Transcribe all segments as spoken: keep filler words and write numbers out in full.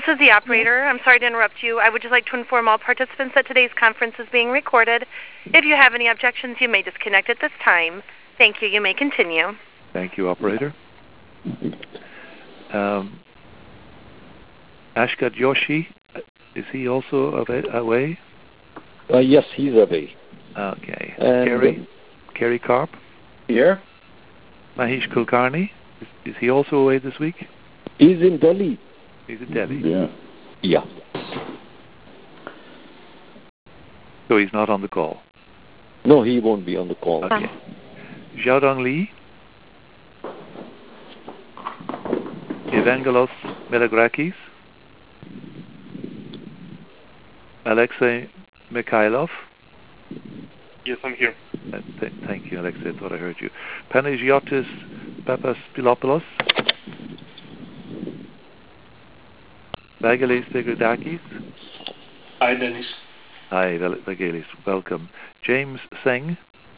This is the operator. I'm sorry to interrupt you. I would just like to inform all participants that today's conference is being recorded. If you have any objections, you may disconnect at this time. Thank you. You may continue. Thank you, operator. Um, Ashkat Joshi, is he also away? Uh, yes, he's away. Okay. And Kerry? Kerry Karp? Here. Mahesh Kulkarni, is, is he also away this week? He's in Delhi. He's in Delhi? Yeah. Yeah. So he's not on the call? No, he won't be on the call. Okay. Xiaodong Li? Evangelos Melagrakis? Alexei Mikhailov? Yes, I'm here. Uh, th- thank you, Alexei. I thought I heard you. Panagiotis Papaspilopoulos? Vagelis Degradakis? Hi, Dennis. Hi, Vagelis. Welcome. James Singh?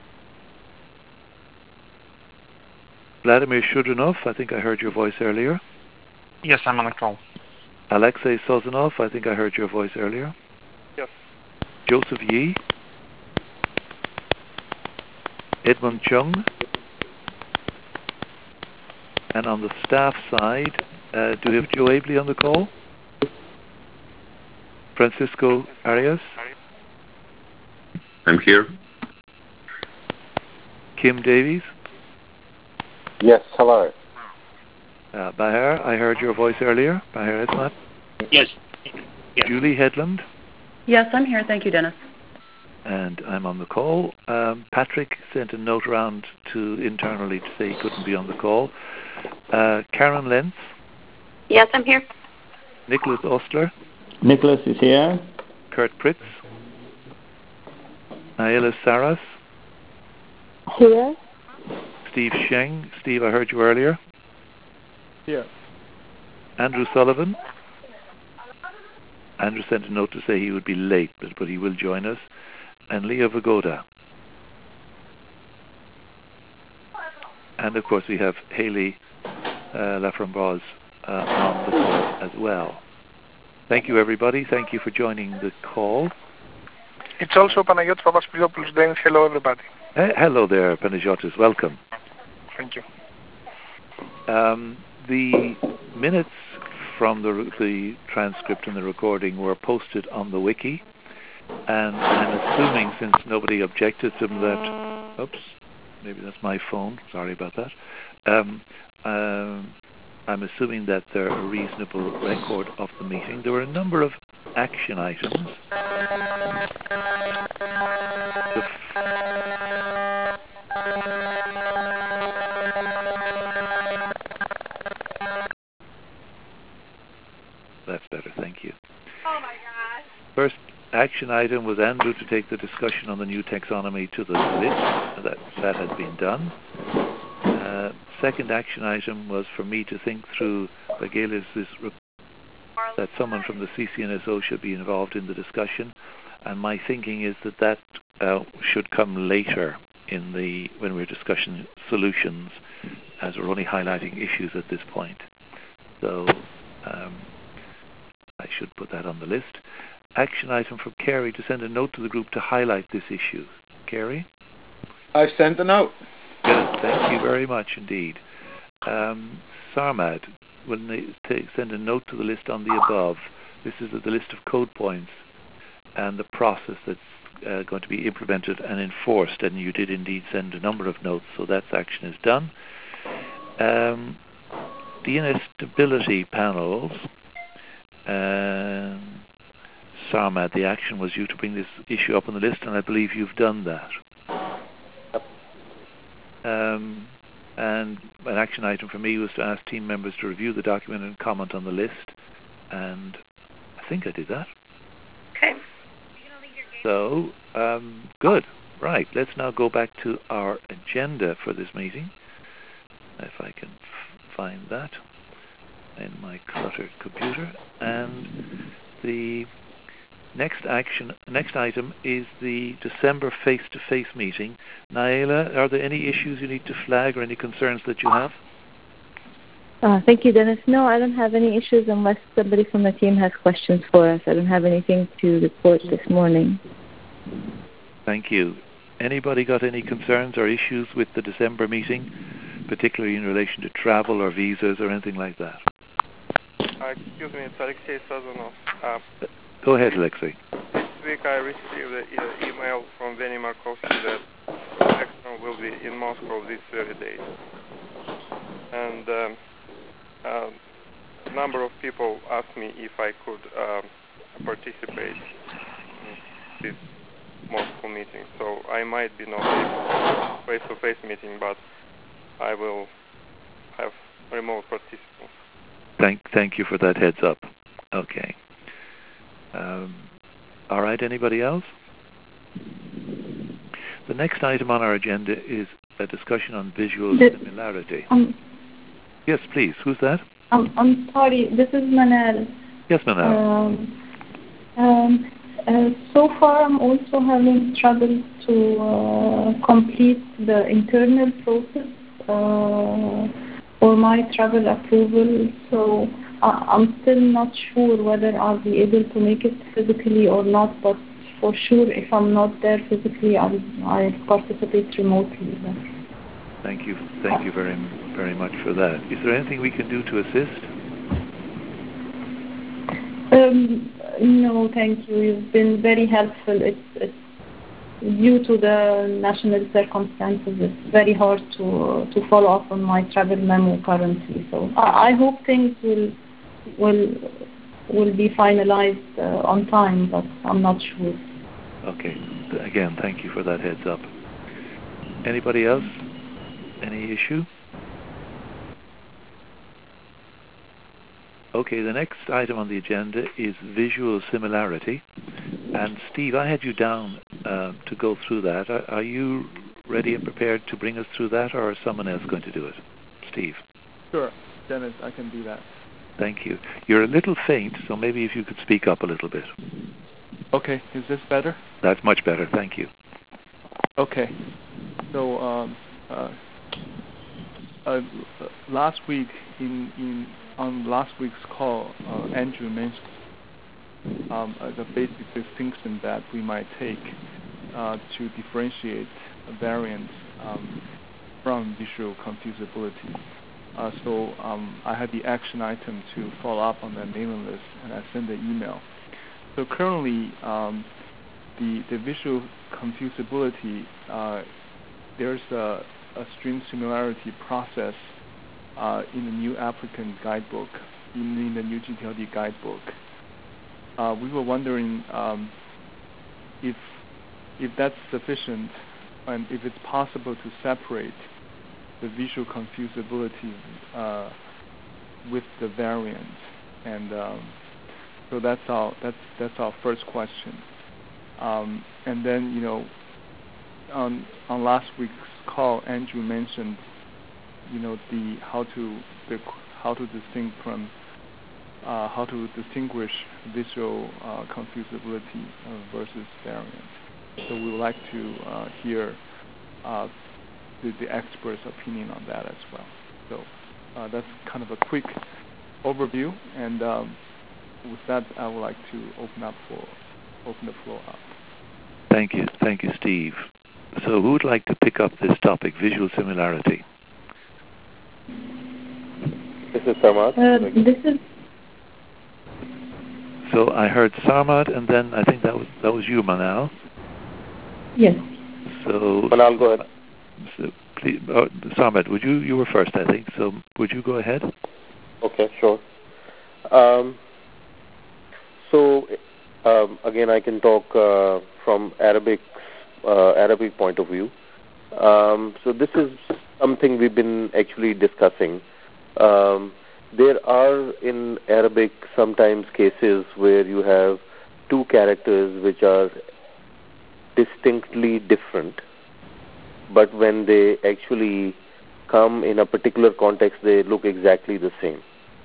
Vladimir Shudrinov? I think I heard your voice earlier. Yes, I'm on the call. Alexei Sozanov? I think I heard your voice earlier. Yes. Joseph Yi? Edmund Chung? And on the staff side, uh, do we have Joe Abley on the call? Francisco Arias? I'm here. Kim Davies? Yes, hello. Uh, Bahar, I heard your voice earlier. Bahar Esmat? Yes. yes. Julie Headland? Yes, I'm here. Thank you, Dennis. And I'm on the call. Um, Patrick sent a note around to internally to say he couldn't be on the call. Uh, Karen Lentz? Yes, I'm here. Nicholas Ostler? Nicholas is here. Kurt Pritz? Naila Saras? Here. Steve Sheng? Steve, I heard you earlier. Here. Andrew Sullivan? Andrew sent a note to say he would be late, but, but he will join us. And Leah Vagoda. And of course we have Haley uh, Laframboise uh, on the call as well. Thank you, everybody. Thank you for joining the call. It's also Panagiotis Papaspilopoulos. Dennis, hello, everybody. Uh, hello there, Panagiotis. Welcome. Thank you. Um, the minutes from the, the transcript and the recording were posted on the wiki, and I'm assuming, since nobody objected to them, that... Oops, maybe that's my phone. Sorry about that. Um, um, I'm assuming that they're a reasonable record of the meeting. There were a number of action items. The That's better, thank you. Oh my gosh. First action item was Andrew to take the discussion on the new taxonomy to the list. That, that had been done. Uh, second action item was for me to think through Vagelis' report that someone from the C C N S O should be involved in the discussion. And my thinking is that that uh, should come later in the when we're discussing solutions, as we're only highlighting issues at this point. So um, I should put that on the list. Action item from Kerry to send a note to the group to highlight this issue. Kerry? I've sent a note. Good. Thank you very much indeed. Um, Sarmad will t- send a note to the list on the above. This is the list of code points and the process that's uh, going to be implemented and enforced, and you did indeed send a number of notes, so that action is done. Um, D N S stability panels. Um, Sarmad, the action was you to bring this issue up on the list, and I believe you've done that. Um, and an action item for me was to ask team members to review the document and comment on the list, and I think I did that. Okay. So, um, good. Right, let's now go back to our agenda for this meeting, if I can f- find that in my cluttered computer. And the next action, next item is the December face-to-face meeting. Naila, are there any issues you need to flag or any concerns that you have? Uh, thank you, Dennis. No, I don't have any issues unless somebody from the team has questions for us. I don't have anything to report this morning. Thank you. Anybody got any concerns or issues with the December meeting, particularly in relation to travel or visas or anything like that? Uh, excuse me, it's Alexei Sazonov. Uh, Go ahead, Alexei. This week I received an e- email from Vinny Markovsky that the next one will be in Moscow these thirty days. And um, uh, a number of people asked me if I could um, participate in this Moscow meeting. So I might be not able to face-to-face meeting, but I will have remote participants. Thank, thank you for that heads up. Okay. Um, all right, anybody else? The next item on our agenda is a discussion on visual the, similarity. Um, yes, please. Who's that? Um, I'm sorry, this is Manal. Yes, Manal. Um, um, uh, so far, I'm also having trouble to uh, complete the internal process uh, for my travel approval. So uh, I'm still not sure whether I'll be able to make it physically or not. But for sure, if I'm not there physically, I'll, I'll participate remotely. Thank you. Thank you very, very much for that. Is there anything we can do to assist? Um, no, thank you. You've been very helpful. It's, it's due to the national circumstances. It's very hard to to follow up on my travel memo currently. So I, I hope things will will will be finalized uh, on time, but I'm not sure. Okay. Again, thank you for that heads up. Anybody else? Any issue? Okay, the next item on the agenda is visual similarity. And Steve, I had you down uh, to go through that. Are, are you ready and prepared to bring us through that, or is someone else going to do it? Steve? Sure, Dennis, I can do that. Thank you. You're a little faint, so maybe if you could speak up a little bit. Okay, is this better? That's much better, thank you. Okay, so um, uh, uh, last week in, in on last week's call, uh, Andrew mentioned um, uh, the basic distinction that we might take uh, to differentiate variants um, from visual confusability. Uh, so um, I had the action item to follow up on the mailing list, and I sent the email. So currently, um, the the visual confusability, uh, there's a, a string similarity process uh, in the New African Guidebook, in, in the New G T L D Guidebook. Uh, we were wondering um, if if that's sufficient, and if it's possible to separate the visual confusability uh, with the variant, and um, so that's our that's that's our first question. Um, and then you know, on on last week's call, Andrew mentioned you know the how to the, how to distinct from uh, how to distinguish visual uh, confusability uh, versus variant. So we would like to uh, hear uh, the, the expert's opinion on that as well. So uh, that's kind of a quick overview, and um, with that, I would like to open up for open the floor up. Thank you, thank you, Steve. So who would like to pick up this topic, visual similarity? This is Samad. Uh, this is. So I heard Sarmad, and then I think that was that was you, Manal. Yes. So Manal, go ahead. So please, uh, Sarmad, would you you were first, I think. So would you go ahead? Okay, sure. Um, so um, again, I can talk uh, from Arabic uh, Arabic point of view. Um, so this is something we've been actually discussing. Um, there are in Arabic sometimes cases where you have two characters which are distinctly different, but when they actually come in a particular context, they look exactly the same.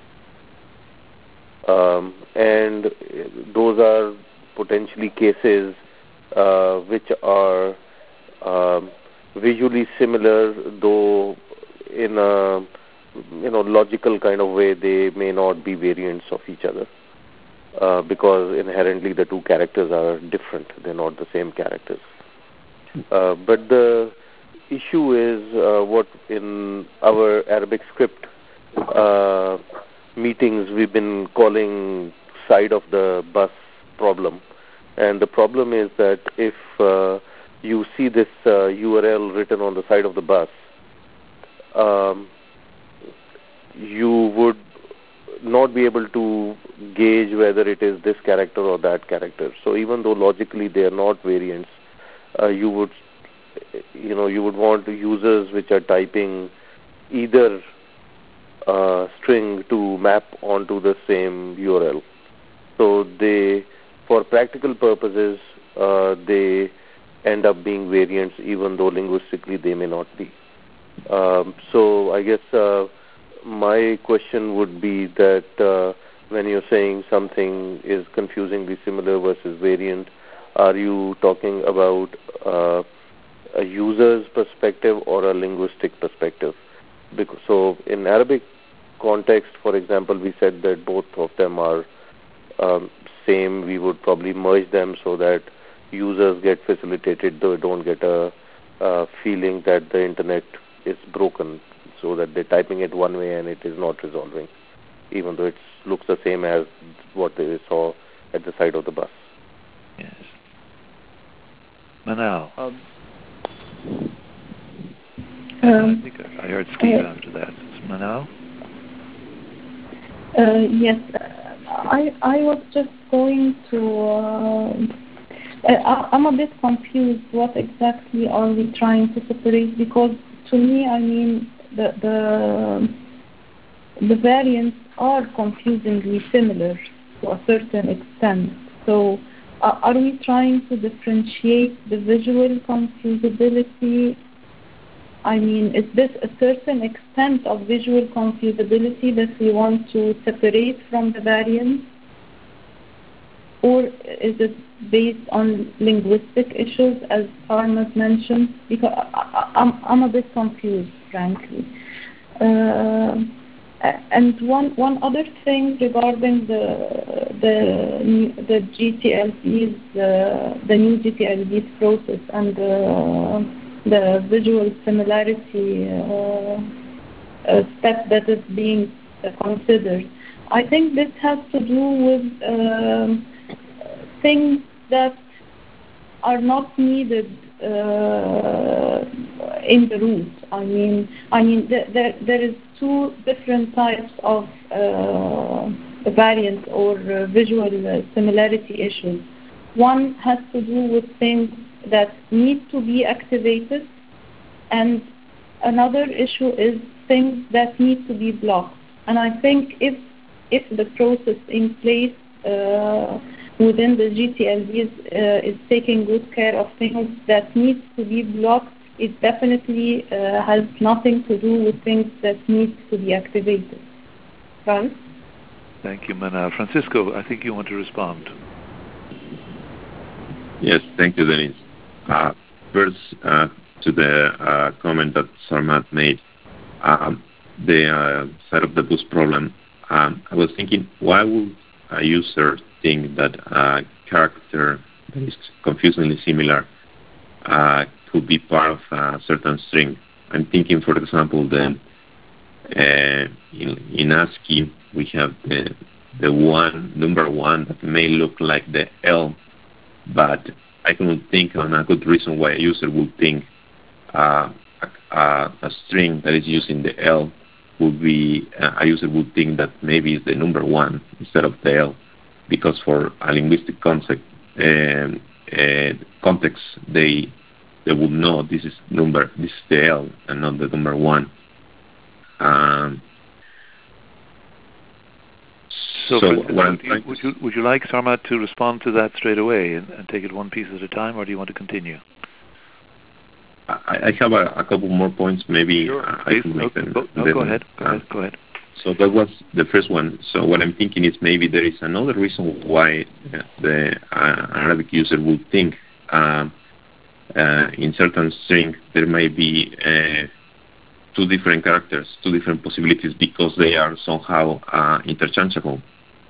Um, and those are potentially cases uh, which are um, visually similar, though in a you know, logical kind of way, they may not be variants of each other uh, because inherently the two characters are different. They're not the same characters. Uh, but the issue is uh, what in our Arabic script uh, meetings we've been calling side of the bus problem. And the problem is that if uh, you see this uh, U R L written on the side of the bus, um, you would not be able to gauge whether it is this character or that character. So even though logically they are not variants, uh, you would, you know, you would want users which are typing either uh, string to map onto the same U R L. So they, for practical purposes, uh, they end up being variants, even though linguistically they may not be. Um, so I guess uh, my question would be that uh, when you're saying something is confusingly similar versus variant, are you talking about uh, a user's perspective or a linguistic perspective? Because, so in Arabic context, for example, we said that both of them are um, same. We would probably merge them so that users get facilitated, though don't get a, a feeling that the internet is broken, so that they're typing it one way and it is not resolving, even though it looks the same as what they saw at the side of the bus. Yes. Manal. Um, Um, I think I heard Steve uh, after that. Manal? Uh, yes, I I was just going to. Uh, I, I'm a bit confused. What exactly are we trying to separate? Because to me, I mean, the the the variants are confusingly similar to a certain extent. So, uh, are we trying to differentiate the visual confusability? I mean, is this a certain extent of visual confusability that we want to separate from the variants? Or is it based on linguistic issues, as Sarmad mentioned? Because I, I, I'm, I'm a bit confused, frankly. Uh, and one one other thing regarding the the the G T L B's, uh, the new G T L B's process and the the visual similarity uh, uh, step that is being uh, considered. I think this has to do with um, things that are not needed uh, in the root. I mean, I mean, th- there there is two different types of uh, variants or uh, visual uh, similarity issues. One has to do with things that need to be activated, and another issue is things that need to be blocked. And I think if if the process in place uh, within the G T L Bs uh, is taking good care of things that need to be blocked, it definitely uh, has nothing to do with things that need to be activated. Right? Thank you, Manal. Francisco, I think you want to respond. Yes, thank you, Dennis. Uh, first, uh, to the uh, comment that Sarmad made, um, the uh, side of the bus problem, um, I was thinking, why would a user think that a character that is confusingly similar uh, could be part of a certain string? I'm thinking, for example, the, uh, in, in ASCII, we have the, the one, number one that may look like the L, but I cannot think on a good reason why a user would think uh, a, a, a string that is using the L would be, uh, a user would think that maybe it's the number one instead of the L, because for a linguistic concept, uh, uh, context, they they would know this is number, this is the L and not the number one. Um, So, So Francisco, what I'm do you- trying to would you would you like Sarmad to respond to that straight away and, and take it one piece at a time, or do you want to continue? I, I have a, a couple more points. Maybe Sure. uh, I Please, can no, make them. go, no, them, go ahead. Go uh, ahead. Go ahead. So that was the first one. So what I'm thinking is maybe there is another reason why uh, the uh, Arabic user would think um, uh, in certain string there may be uh, two different characters, two different possibilities, because they are somehow uh, interchangeable.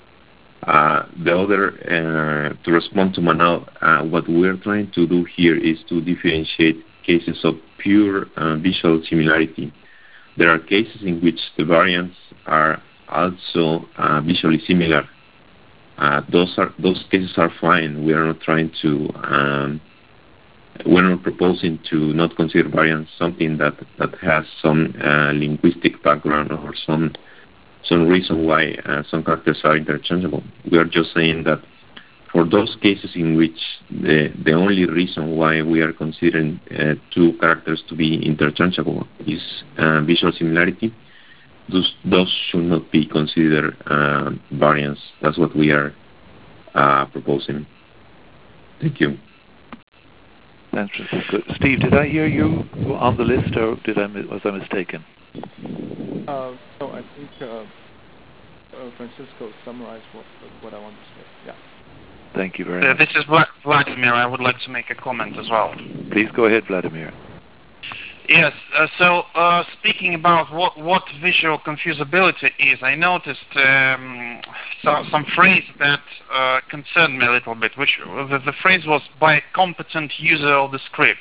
Uh, the other, uh, to respond to Manal, uh, what we're trying to do here is to differentiate cases of pure uh, visual similarity. There are cases in which the variants are also uh, visually similar. Uh, those are those cases are fine. We are not trying to, um, we're not proposing to not consider variants something that that has some uh, linguistic background or some. some reason why uh, some characters are interchangeable. We are just saying that for those cases in which the, the only reason why we are considering uh, two characters to be interchangeable is uh, visual similarity, those, those should not be considered uh, variants. That's what we are uh, proposing. Thank you. Thanks, Francisco. Steve, did I hear you on the list, or did I was I mistaken? Uh, no, I think uh, uh, Francisco summarized what what I want to say. Yeah. Thank you very uh, much. This is Vla- Vladimir. I would like to make a comment as well. Please go ahead, Vladimir. Yes. Uh, so, uh, speaking about what what visual confusability is, I noticed um, so, some phrase that uh, concerned me a little bit. Which the, the phrase was by a competent user of the script.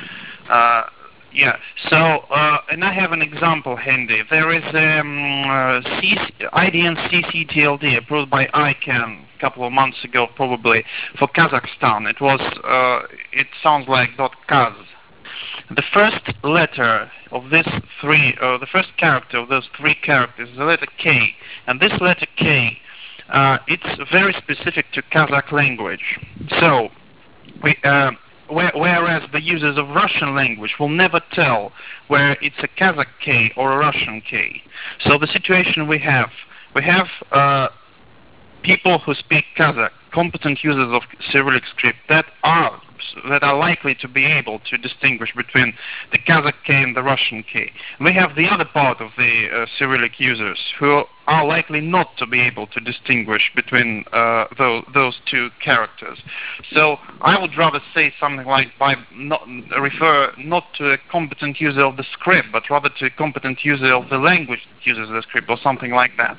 Uh, Yeah, so, uh, and I have an example handy. There is um, uh, C C, I D N C C T L D approved by I CANN a couple of months ago, probably, for Kazakhstan. It was, uh, it sounds like .kaz. The first letter of this three, uh, the first character of those three characters is the letter K, and this letter K, uh, it's very specific to Kazakh language. So, we... Uh, Whereas the users of Russian language will never tell where it's a Kazakh K or a Russian K. So the situation we have, we have uh, people who speak Kazakh, competent users of Cyrillic script that are that are likely to be able to distinguish between the Kazakh K and the Russian K. We have the other part of the uh, Cyrillic users who are likely not to be able to distinguish between uh, those, those two characters. So I would rather say something like by not refer not to a competent user of the script, but rather to a competent user of the language that uses the script, or something like that.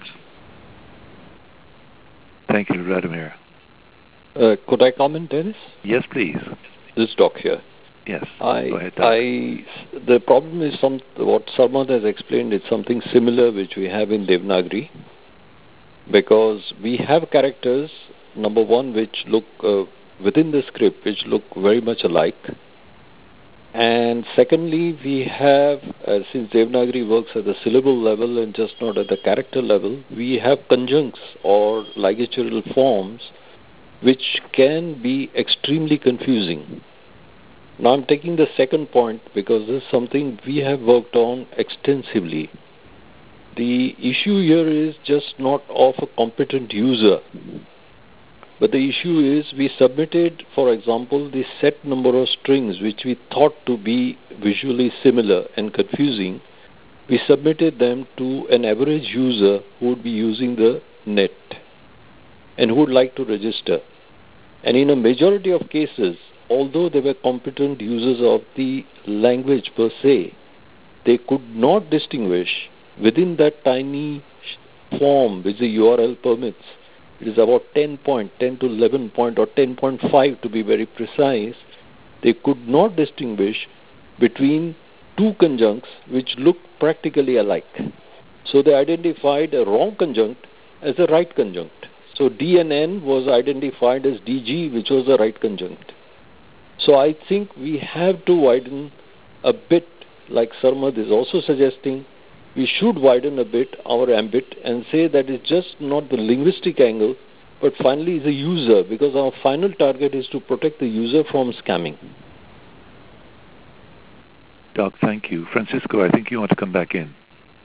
Thank you, Vladimir. Uh, could I comment, Dennis? Yes, please. This is Doc here. Yes. I, Go ahead, Doc. I, the problem is some what Sarmad has explained. It's something similar which we have in Devanagari, because we have characters, number one, which look uh, within the script, which look very much alike. And secondly, we have, uh, since Devanagari works at the syllable level and just not at the character level, we have conjuncts or ligatural forms which can be extremely confusing. Now I'm taking the second point because this is something we have worked on extensively. The issue here is just not of a competent user, but the issue is we submitted, for example, the set number of strings which we thought to be visually similar and confusing. We submitted them to an average user who would be using the net and who would like to register. And in a majority of cases, although they were competent users of the language per se, they could not distinguish within that tiny form which the U R L permits. It is about ten point, ten to eleven point, or ten point five to be very precise. They could not distinguish between two conjuncts which look practically alike. So they identified a wrong conjunct as a right conjunct. So D and N was identified as D G, which was the right conjunct. So I think we have to widen a bit, like Sarmad is also suggesting, we should widen a bit our ambit and say that it's just not the linguistic angle, but finally the user, because our final target is to protect the user from scamming. Doc, thank you. Francisco, I think you want to come back in.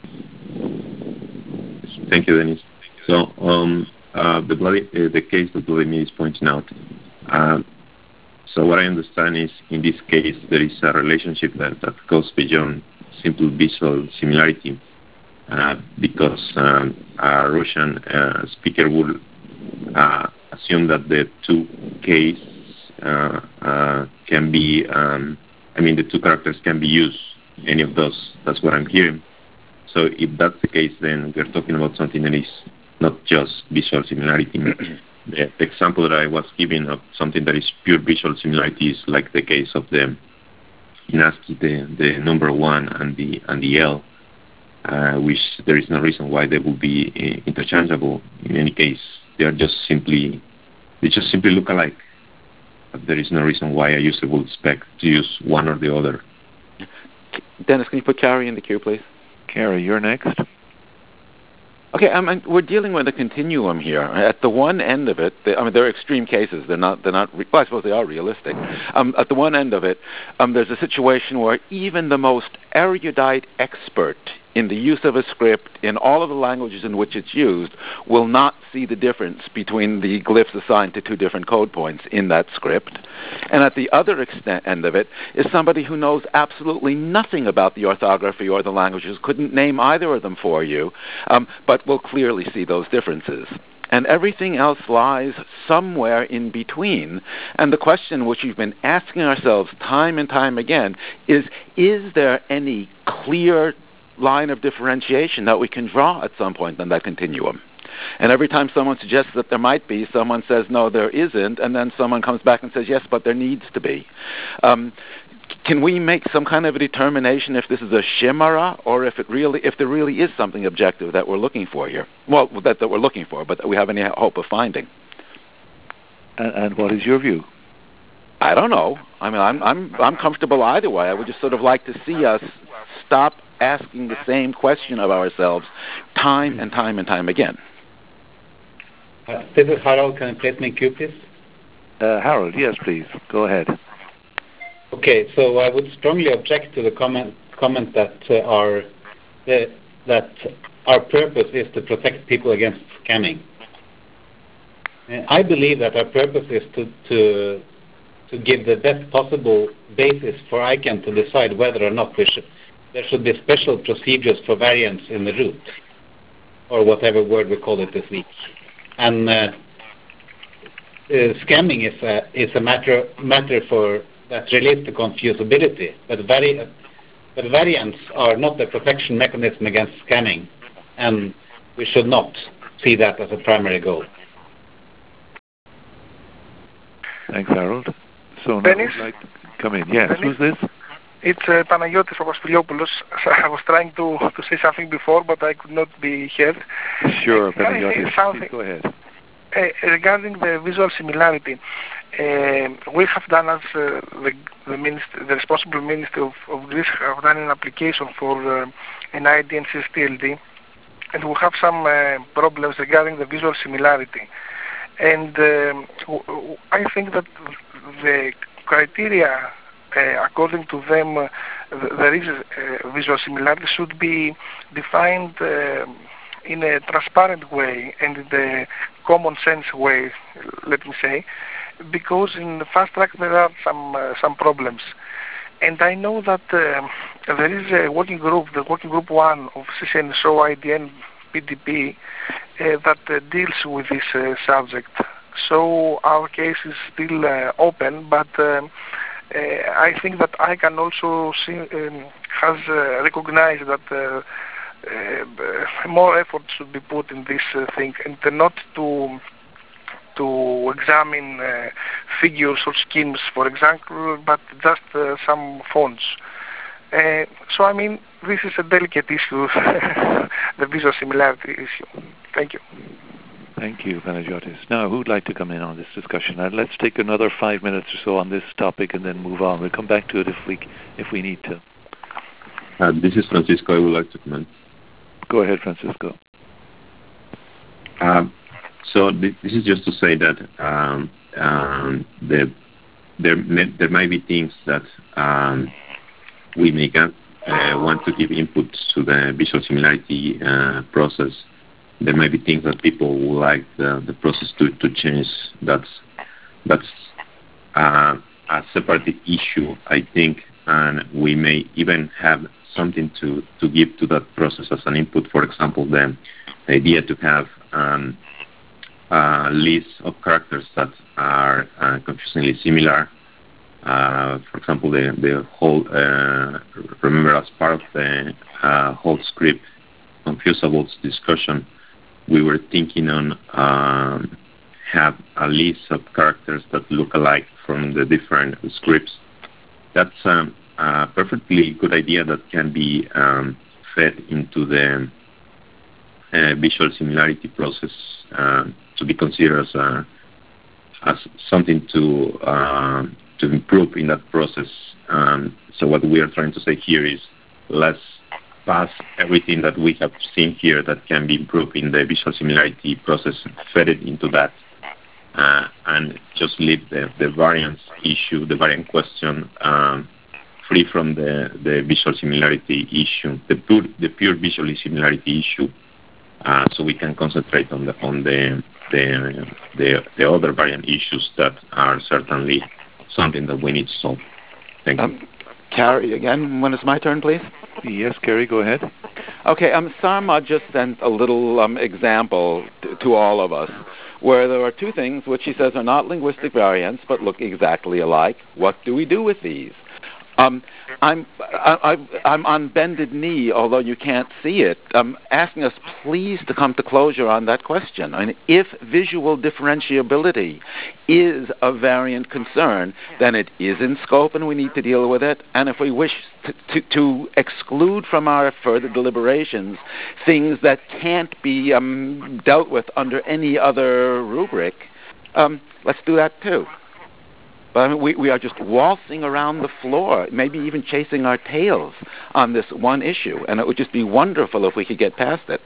Thank you, Dennis. So, um, uh, the, bloody, uh, the case that Vladimir is pointing out, uh, so what I understand is, in this case, there is a relationship that, that goes beyond simple visual similarity, uh, because um, a Russian uh, speaker would uh, assume that the two Ks uh, uh, can be, um, I mean, the two characters can be used any of those. That's what I'm hearing. So if that's the case, then we're talking about something that is not just visual similarity. the, the example that I was giving of something that is pure visual similarity is like the case of the in ASCII, the, the number one and the and the L, uh, which there is no reason why they would be uh, interchangeable. In any case, they are just simply they just simply look alike. But there is no reason why a user would expect to use one or the other. Dennis, can you put Carrie in the queue, please? Carrie, you're next. Okay, I mean, we're dealing with a continuum here. At the one end of it, they, I mean, there are extreme cases. They're not. They're not. Well, I suppose they are realistic. Um, at the one end of it, um, there's a situation where even the most erudite expert in the use of a script in all of the languages in which it's used will not see the difference between the glyphs assigned to two different code points in that script. And at the other extent end of it is somebody who knows absolutely nothing about the orthography or the languages, couldn't name either of them for you, um, but will clearly see those differences. And everything else lies somewhere in between. And the question which we've been asking ourselves time and time again is, is there any clear line of differentiation that we can draw at some point on that continuum? And every time someone suggests that there might be, someone says, no, there isn't, and then someone comes back and says, yes, but there needs to be. Um, can we make some kind of a determination if this is a chimera or if it really, if there really is something objective that we're looking for here? Well, that, that we're looking for, but that we have any hope of finding. And, and what is your view? I don't know. I mean, I'm I'm I'm comfortable either way. I would just sort of like to see us stop asking the same question of ourselves time and time and time again. Uh, this is Harold. Can you place me in queue, please? Uh, Harold, yes, please. Go ahead. Okay, so I would strongly object to the comment comment that uh, our uh, that our purpose is to protect people against scamming. Uh, I believe that our purpose is to to to give the best possible basis for I CANN to decide whether or not we should, there should be special procedures for variants in the root, or whatever word we call it this week. And uh, uh, scamming is a is a matter matter for that relates to confusability, but vari- but variants are not a protection mechanism against scamming, and we should not see that as a primary goal. Thanks, Harold. So now Dennis? I'd like to come in. Yes, Dennis? who's this? It's uh, Panagiotis Papaspiliopoulos. I was trying to, to say something before, but I could not be heard. Sure, uh, Can I say Panagiotis. something? Please go ahead. Uh, regarding the visual similarity, uh, we have done as uh, the the, minister, the responsible minister of, of Greece have done an application for uh, an I D and C S T L D, and we have some uh, problems regarding the visual similarity. And um, w- w- I think that the criteria, uh, according to them, uh, th- there is a visual similarity should be defined uh, in a transparent way and in the common sense way, let me say, because in the fast track there are some uh, some problems. And I know that uh, there is a working group, the working group one of C C N S O, I D N, P D P, uh, that uh, deals with this uh, subject. So our case is still uh, open, but um, uh, I think that I can also see, um, has uh, recognized that uh, uh, more effort should be put in this uh, thing, and uh, not to to examine uh, figures or schemes, for example, but just uh, some fonts. Uh, so, I mean, this is a delicate issue, the visual similarity issue. Thank you. Thank you, Panagiotis. Now, who'd like to come in on this discussion? Uh, let's take another five minutes or so on this topic and then move on. We'll come back to it if we if we need to. Uh, this is Francisco. I would like to comment. Go ahead, Francisco. Um, so th- this is just to say that um, um, the, there may, there might be things that um, we may uh, want to give input to the visual similarity uh, process. There might be things that people would like the, the process to, to change. That's that's uh, a separate issue, I think, and we may even have something to, to give to that process as an input. For example, the, the idea to have um, a list of characters that are uh, confusingly similar uh, for example, the, the whole, uh, remember as part of the uh, whole script confusables discussion, we were thinking on um, have a list of characters that look alike from the different scripts. That's um, a perfectly good idea that can be um, fed into the uh, visual similarity process uh, to be considered as, a, as something to uh, to improve in that process. Um, so what we are trying to say here is let's pass everything that we have seen here that can be improved in the visual similarity process, fed it into that, uh, and just leave the, the variance issue, the variant question, um, free from the, the visual similarity issue, the pure, the pure visual similarity issue, uh, so we can concentrate on the on the the, the the other variant issues that are certainly something that we need to solve. Thank um, you. Carrie, again, when it's my turn, please. Yes, Kerry, go ahead. Okay, um, Sarma just sent a little um, example to, to all of us, where there are two things which he says are not linguistic variants, but look exactly alike. What do we do with these? Um, I'm I, I, I'm on bended knee, although you can't see it, um, asking us please to come to closure on that question. I mean, if visual differentiability is a variant concern, then it is in scope and we need to deal with it. And if we wish to, to, to exclude from our further deliberations things that can't be um, dealt with under any other rubric, um, let's do that too. But I mean, we, we are just waltzing around the floor, maybe even chasing our tails on this one issue, and it would just be wonderful if we could get past it.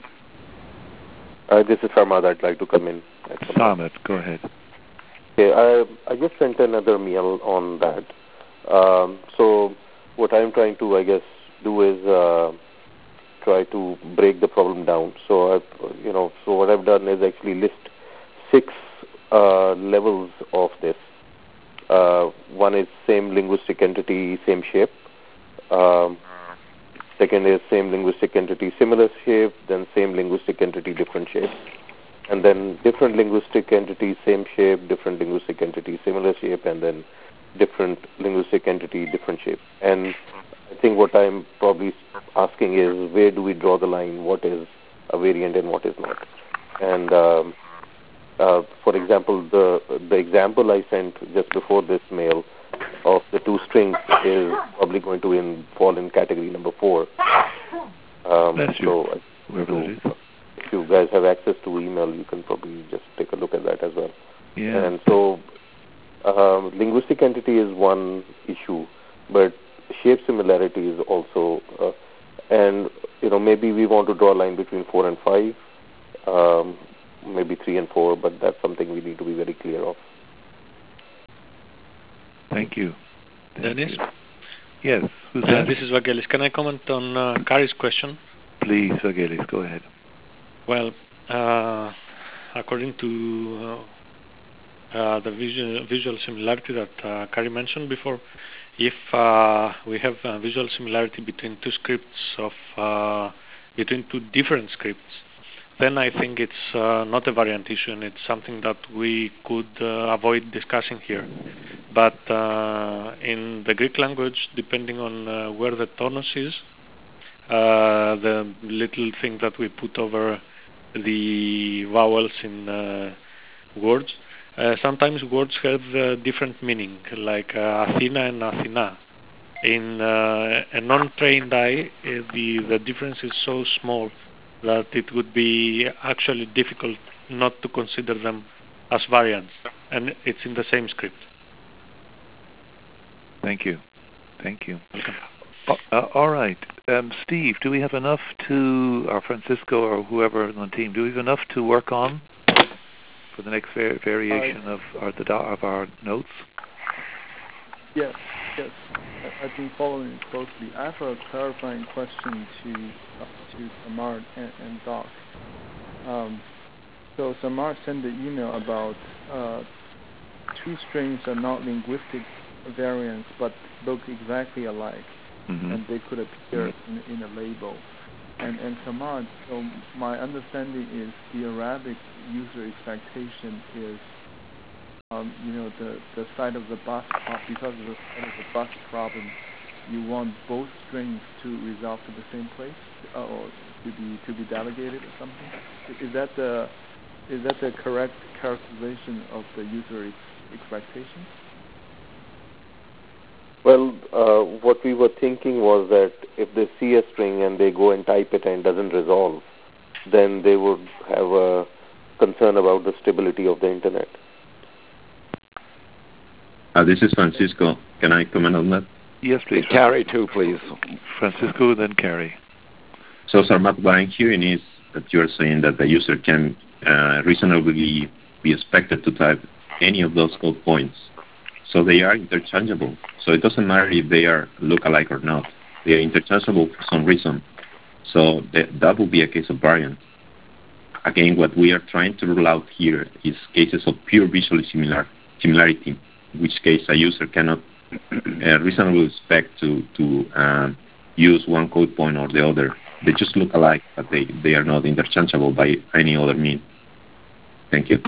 Uh, this is Sarmad. I'd like to come in. Sarmad, go ahead. Okay, I, I just sent another mail on that. Um, so what I'm trying to, I guess, do is uh, try to break the problem down. So, I, you know, so what I've done is actually list six uh, levels of this. Uh, one is same linguistic entity, same shape. Um, second is same linguistic entity, similar shape, then same linguistic entity, different shape. And then different linguistic entity, same shape, different linguistic entity, similar shape, and then different linguistic entity, different shape. And I think what I'm probably asking is, where do we draw the line? What is a variant and what is not? And um, Uh, for example, the the example I sent just before this mail of the two strings is probably going to in, fall in category number four. Um, Bless you. So Wherever that is. If you guys have access to email, you can probably just take a look at that as well. Yeah. And so um, linguistic entity is one issue, but shape similarity is also, uh, and you know maybe we want to draw a line between four and five. Um, maybe three and four, but that's something we need to be very clear of. Thank you. Thank Dennis? You. Yes, who's uh, that? This is Vagelis. Can I comment on uh, Kari's question? Please, Vagelis, go ahead. Well, uh, according to uh, uh, the visual, visual similarity that uh, Kari mentioned before, if uh, we have uh, visual similarity between two scripts of uh, between two different scripts, then I think it's uh, not a variant issue, and it's something that we could uh, avoid discussing here. But uh, in the Greek language, depending on uh, where the tonus is, uh, the little thing that we put over the vowels in uh, words, uh, sometimes words have uh, different meaning, like uh, Athena and Athena. In uh, a non-trained eye, uh, the, the difference is so small that it would be actually difficult not to consider them as variants, and it's in the same script. Thank you. Thank you. Uh, uh, all right. Um, Steve, do we have enough to, or Francisco or whoever on the team, do we have enough to work on for the next va- variation uh, of, our, the do- of our notes? Yes, yes. I, I've been following it closely. I have a clarifying question to uh, to Samar and, and Doc. Um, so Samar sent the email about uh, two strings are not linguistic variants, but look exactly alike, mm-hmm. and they could appear in, in a label. And and Samar, so my understanding is the Arabic user expectation is uh, um, you know, the, the side of the bus, uh, because of the side of the bus problem, you want both strings to resolve to the same place, uh, or to be to be delegated or something? Is that the is that the correct characterization of the user ex- expectation? Well, uh, what we were thinking was that if they see a string and they go and type it and it doesn't resolve, then they would have a concern about the stability of the internet. Uh, this is Francisco. Can I comment on that? Yes, please. Carrie, too, please. Francisco, then Carrie. So, Sarmat, what I'm hearing is that you're saying that the user can uh, reasonably be expected to type any of those code points. So they are interchangeable. So it doesn't matter if they are look-alike or not. They are interchangeable for some reason. So th- that would be a case of variant. Again, what we are trying to rule out here is cases of pure visual similar similarity, in which case a user cannot uh, reasonably expect to, to uh, use one code point or the other. They just look alike, but they, they are not interchangeable by any other means. Thank you.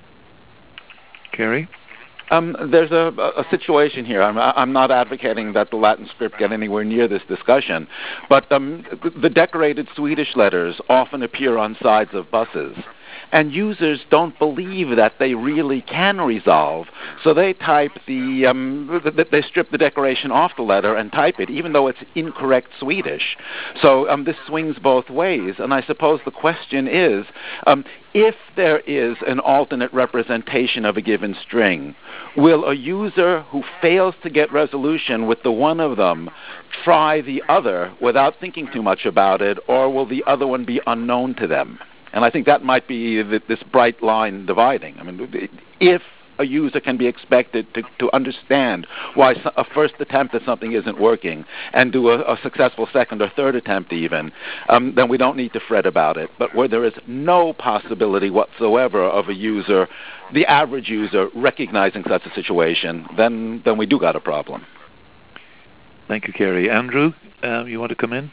Carrie? Um, there's a, a situation here. I'm, I'm not advocating that the Latin script get anywhere near this discussion, but um, the decorated Swedish letters often appear on sides of buses, and users don't believe that they really can resolve, so they type the, um, they strip the decoration off the letter and type it, even though it's incorrect Swedish. So um, this swings both ways, and I suppose the question is, um, if there is an alternate representation of a given string, will a user who fails to get resolution with the one of them try the other without thinking too much about it, or will the other one be unknown to them? And I think that might be the, this bright line dividing. I mean, if a user can be expected to, to understand why a first attempt at something isn't working and do a, a successful second or third attempt even, um, then we don't need to fret about it. But where there is no possibility whatsoever of a user, the average user, recognizing such a situation, then, then we do got a problem. Thank you, Carrie. Andrew, um, you want to come in?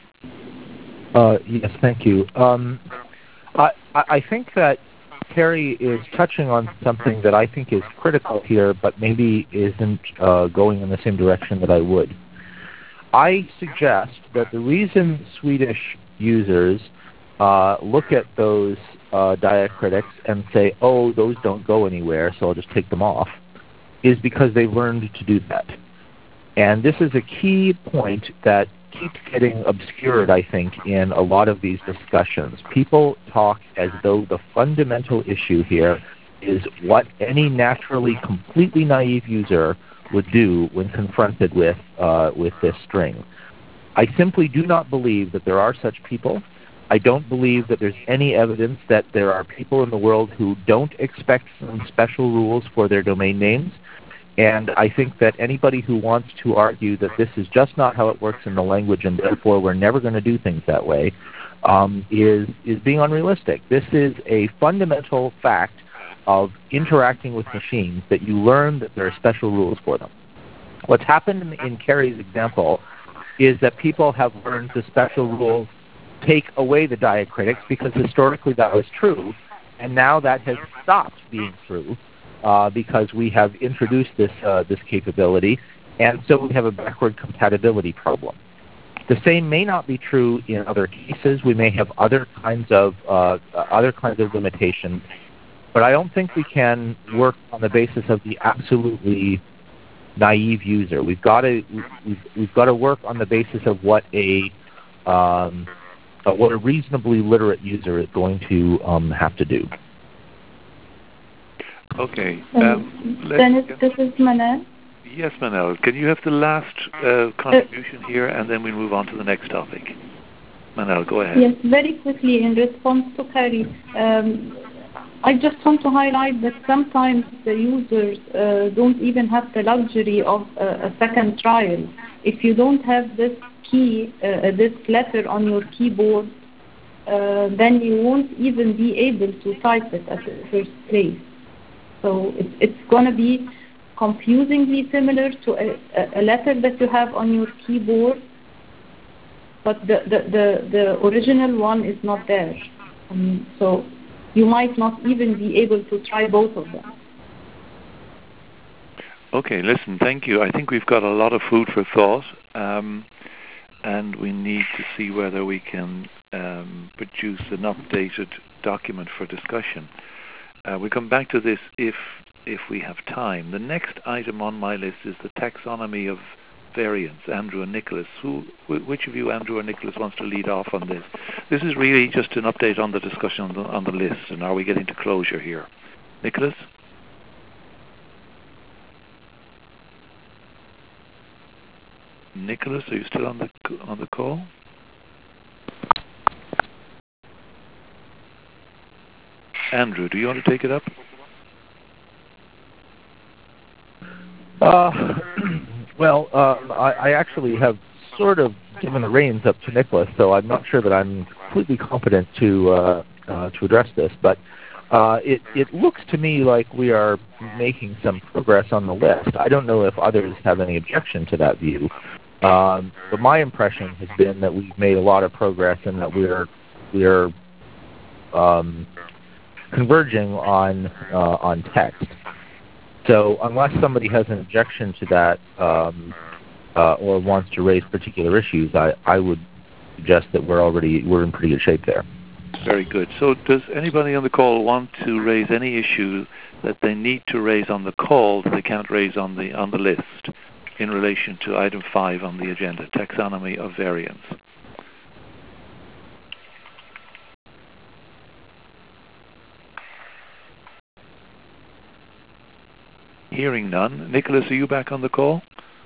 Uh, yes, thank you. Um, I, I think that Carrie is touching on something that I think is critical here, but maybe isn't uh, going in the same direction that I would. I suggest that the reason Swedish users uh, look at those uh, diacritics and say, oh, those don't go anywhere, so I'll just take them off, is because they've learned to do that. And this is a key point that keeps getting obscured, I think, in a lot of these discussions. People talk as though the fundamental issue here is what any naturally completely naive user would do when confronted with uh, with this string. I simply do not believe that there are such people. I don't believe that there's any evidence that there are people in the world who don't expect some special rules for their domain names. And I think that anybody who wants to argue that this is just not how it works in the language and therefore we're never going to do things that way um, is, is being unrealistic. This is a fundamental fact of interacting with machines that you learn that there are special rules for them. What's happened in, in Carrie's example is that people have learned the special rules take away the diacritics because historically that was true, and now that has stopped being true. Uh, because we have introduced this uh, this capability, and so we have a backward compatibility problem. The same may not be true in other cases. We may have other kinds of uh, other kinds of limitations, but I don't think we can work on the basis of the absolutely naive user. We've got to we've, we've got to work on the basis of what a um, uh, what a reasonably literate user is going to um, have to do. Okay. Um, Dennis, this is Manal. Yes, Manal. Can you have the last uh, contribution here, and then we move on to the next topic? Manal, go ahead. Yes, very quickly in response to Carrie. Um, I just want to highlight that sometimes the users uh, don't even have the luxury of uh, a second trial. If you don't have this key, uh, this letter on your keyboard, uh, then you won't even be able to type it at the first place. So it's, it's going to be confusingly similar to a, a letter that you have on your keyboard, but the, the, the, the original one is not there. Um, so you might not even be able to try both of them. Okay, listen, thank you. I think we've got a lot of food for thought, um, and we need to see whether we can um, produce an updated document for discussion. Uh, we come back to this if if we have time. The next item on my list is the taxonomy of variants. Andrew and Nicholas. Who, wh- which of you, Andrew or Nicholas, wants to lead off on this? This is really just an update on the discussion on the, on the list, and are we getting to closure here? Nicholas? Nicholas, are you still on the on the call? Andrew, do you want to take it up? Uh, well, um, I, I actually have sort of given the reins up to Nicholas, so I'm not sure that I'm completely competent to uh, uh, to address this. But uh, it it looks to me like we are making some progress on the list. I don't know if others have any objection to that view, um, but my impression has been that we've made a lot of progress and that we're we're um, converging on uh, on text. So unless somebody has an objection to that um, uh, or wants to raise particular issues, I, I would suggest that we're already we're in pretty good shape there. Very good. So does anybody on the call want to raise any issue that they need to raise on the call that they can't raise on the on the list in relation to item five on the agenda, taxonomy of variants? Hearing none. Nicholas, are you back on the call?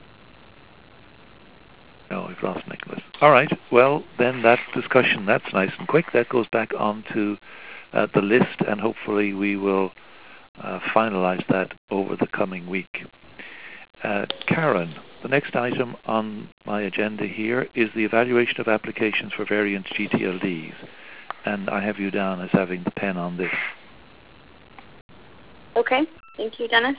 No, we've lost Nicholas. All right. Well, then that discussion, that's nice and quick. That goes back onto uh, the list, and hopefully we will uh, finalize that over the coming week. Uh, Karen, the next item on my agenda here is the evaluation of applications for variant G T L Ds. And I have you down as having the pen on this. Okay. Thank you, Dennis.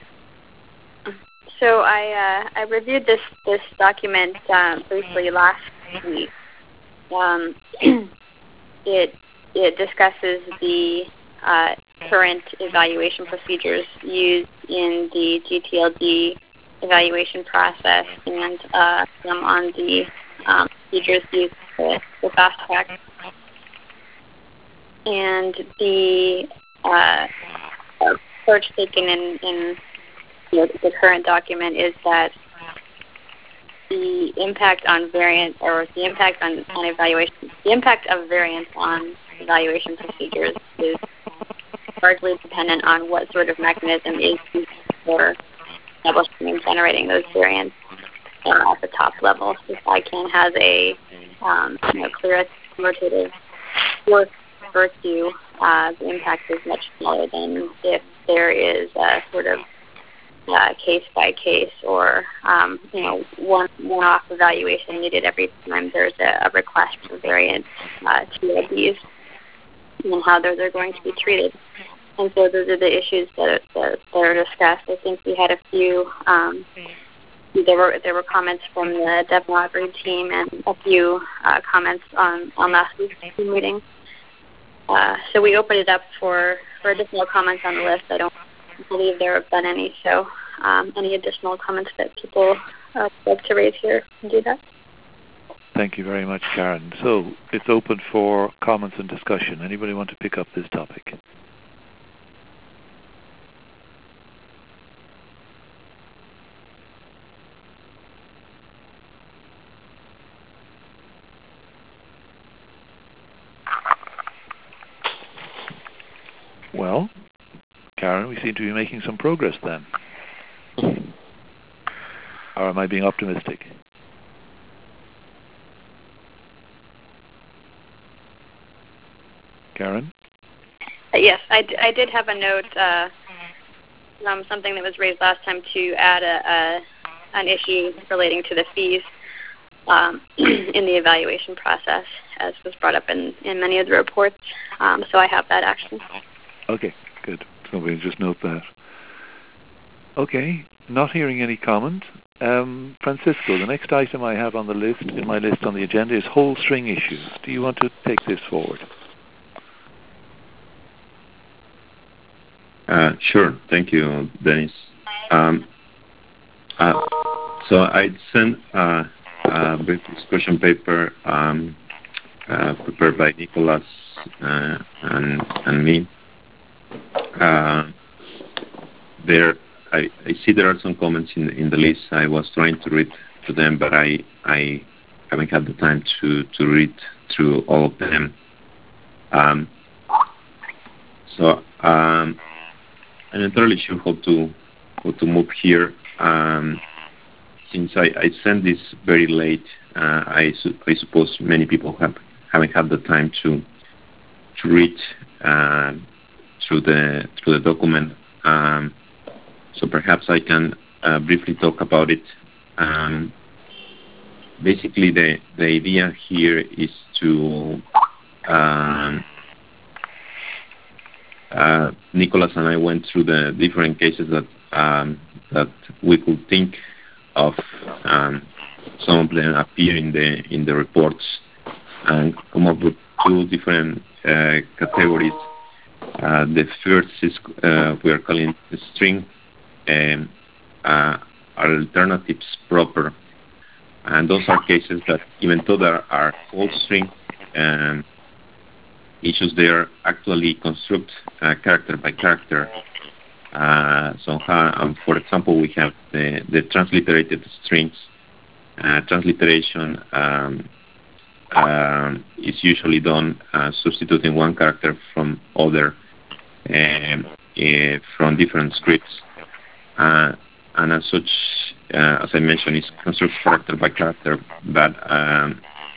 So I uh, I reviewed this this document uh, briefly last week. Um, it it discusses the uh, current evaluation procedures used in the G T L D evaluation process and uh, some on the um, procedures used for the fast track. And the uh, approach taken in, in you know, the current document is that the impact on variant or the impact on, on evaluation, the impact of variance on evaluation procedures is largely dependent on what sort of mechanism is used for establishing and generating those variants uh, at the top level. If I C A N has a um, you know, clear authoritative work virtue, uh, the impact is much smaller than if there is a sort of uh, case by case or um, you know one one-off evaluation needed every time there's a, a request for variant uh, T L Ds and how those are going to be treated. And so those are the issues that, that, that are discussed. I think we had a few. Um, there were there were comments from the DevNogri team and a few uh, comments on, on last week's meeting. Uh, so we opened it up for, for additional comments on the list. I don't believe there have been any. So um, any additional comments that people uh, would like to raise here, can do that. Thank you very much, Karen. So it's open for comments and discussion. Anybody want to pick up this topic? Well, Karen, we seem to be making some progress then. Or am I being optimistic? Karen? Uh, yes, I, d- I did have a note, uh, um, something that was raised last time to add a, a an issue relating to the fees um, in the evaluation process, as was brought up in, in many of the reports. Um, so I have that action. Okay, good. So we'll just note that. Okay, not hearing any comment. Um, Francisco, the next item I have on the list, in my list on the agenda, is whole string issues. Do you want to take this forward? Uh, sure. Thank you, Dennis. Um, Uh, so I sent uh, a brief discussion paper um, uh, prepared by Nicholas uh, and, and me. Uh, there, I, I see there are some comments in, in the list. I was trying to read to them, but I, I haven't had the time to, to read through all of them. Um, so um, I'm not really sure how to how to move here. Um, since I, I sent this very late, uh, I, su- I suppose many people have haven't had the time to to read uh, through the through the document. Um, so perhaps I can uh, briefly talk about it. Um, basically, the the idea here is to um, uh, Nicholas and I went through the different cases that um, that we could think of. Um, some of them appear in the in the reports, and come up with two different uh, categories. Uh, the first is uh, we are calling the string um, uh, alternatives proper, and those are cases that even though there are whole string um, issues, they are actually construct uh, character by character. Uh, so, uh, um, for example, we have the, the transliterated strings. Uh, transliteration um, uh, is usually done uh, substituting one character from other um, uh, from different scripts, uh, and as such, uh, as I mentioned, it's constructed character by character. But um,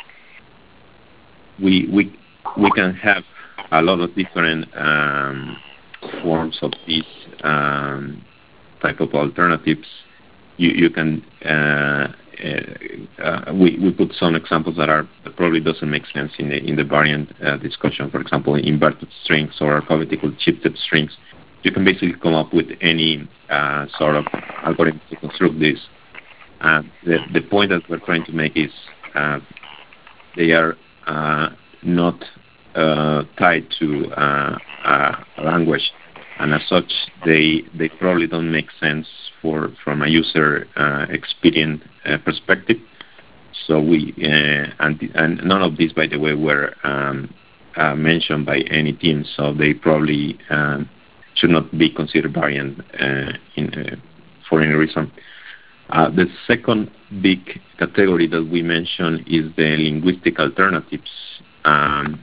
we we we can have a lot of different um, forms of these um, type of alternatives. You you can uh, uh, uh, we we put some examples that are that probably doesn't make sense in the in the variant uh, discussion. For example, inverted strings or alphabetical shifted strings. You can basically come up with any uh, sort of algorithm to construct this. Uh, the the point that we're trying to make is uh, they are uh, not uh, tied to uh, uh, a language, and as such, they they probably don't make sense for from a user uh, experience uh, perspective. So we uh, and and none of these, by the way, were um, uh, mentioned by any team. So they probably um, should not be considered variant uh, in uh, for any reason. Uh, the second big category that we mentioned is the linguistic alternatives. Um,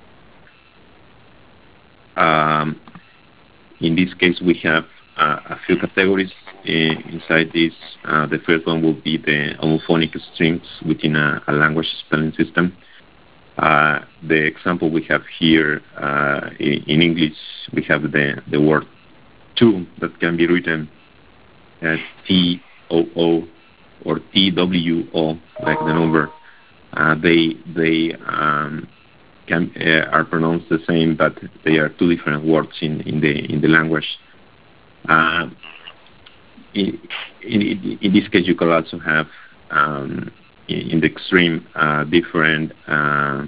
um, in this case, we have uh, a few categories uh, inside this. Uh, the first one will be the homophonic strings within a, a language spelling system. Uh, the example we have here uh, in, in English, we have the, the word two that can be written as T O O or T W O, like the number. Uh, they they um, can uh, are pronounced the same, but they are two different words in, in the in the language. Uh, in, in, in this case, you could also have um, in, in the extreme uh, different uh,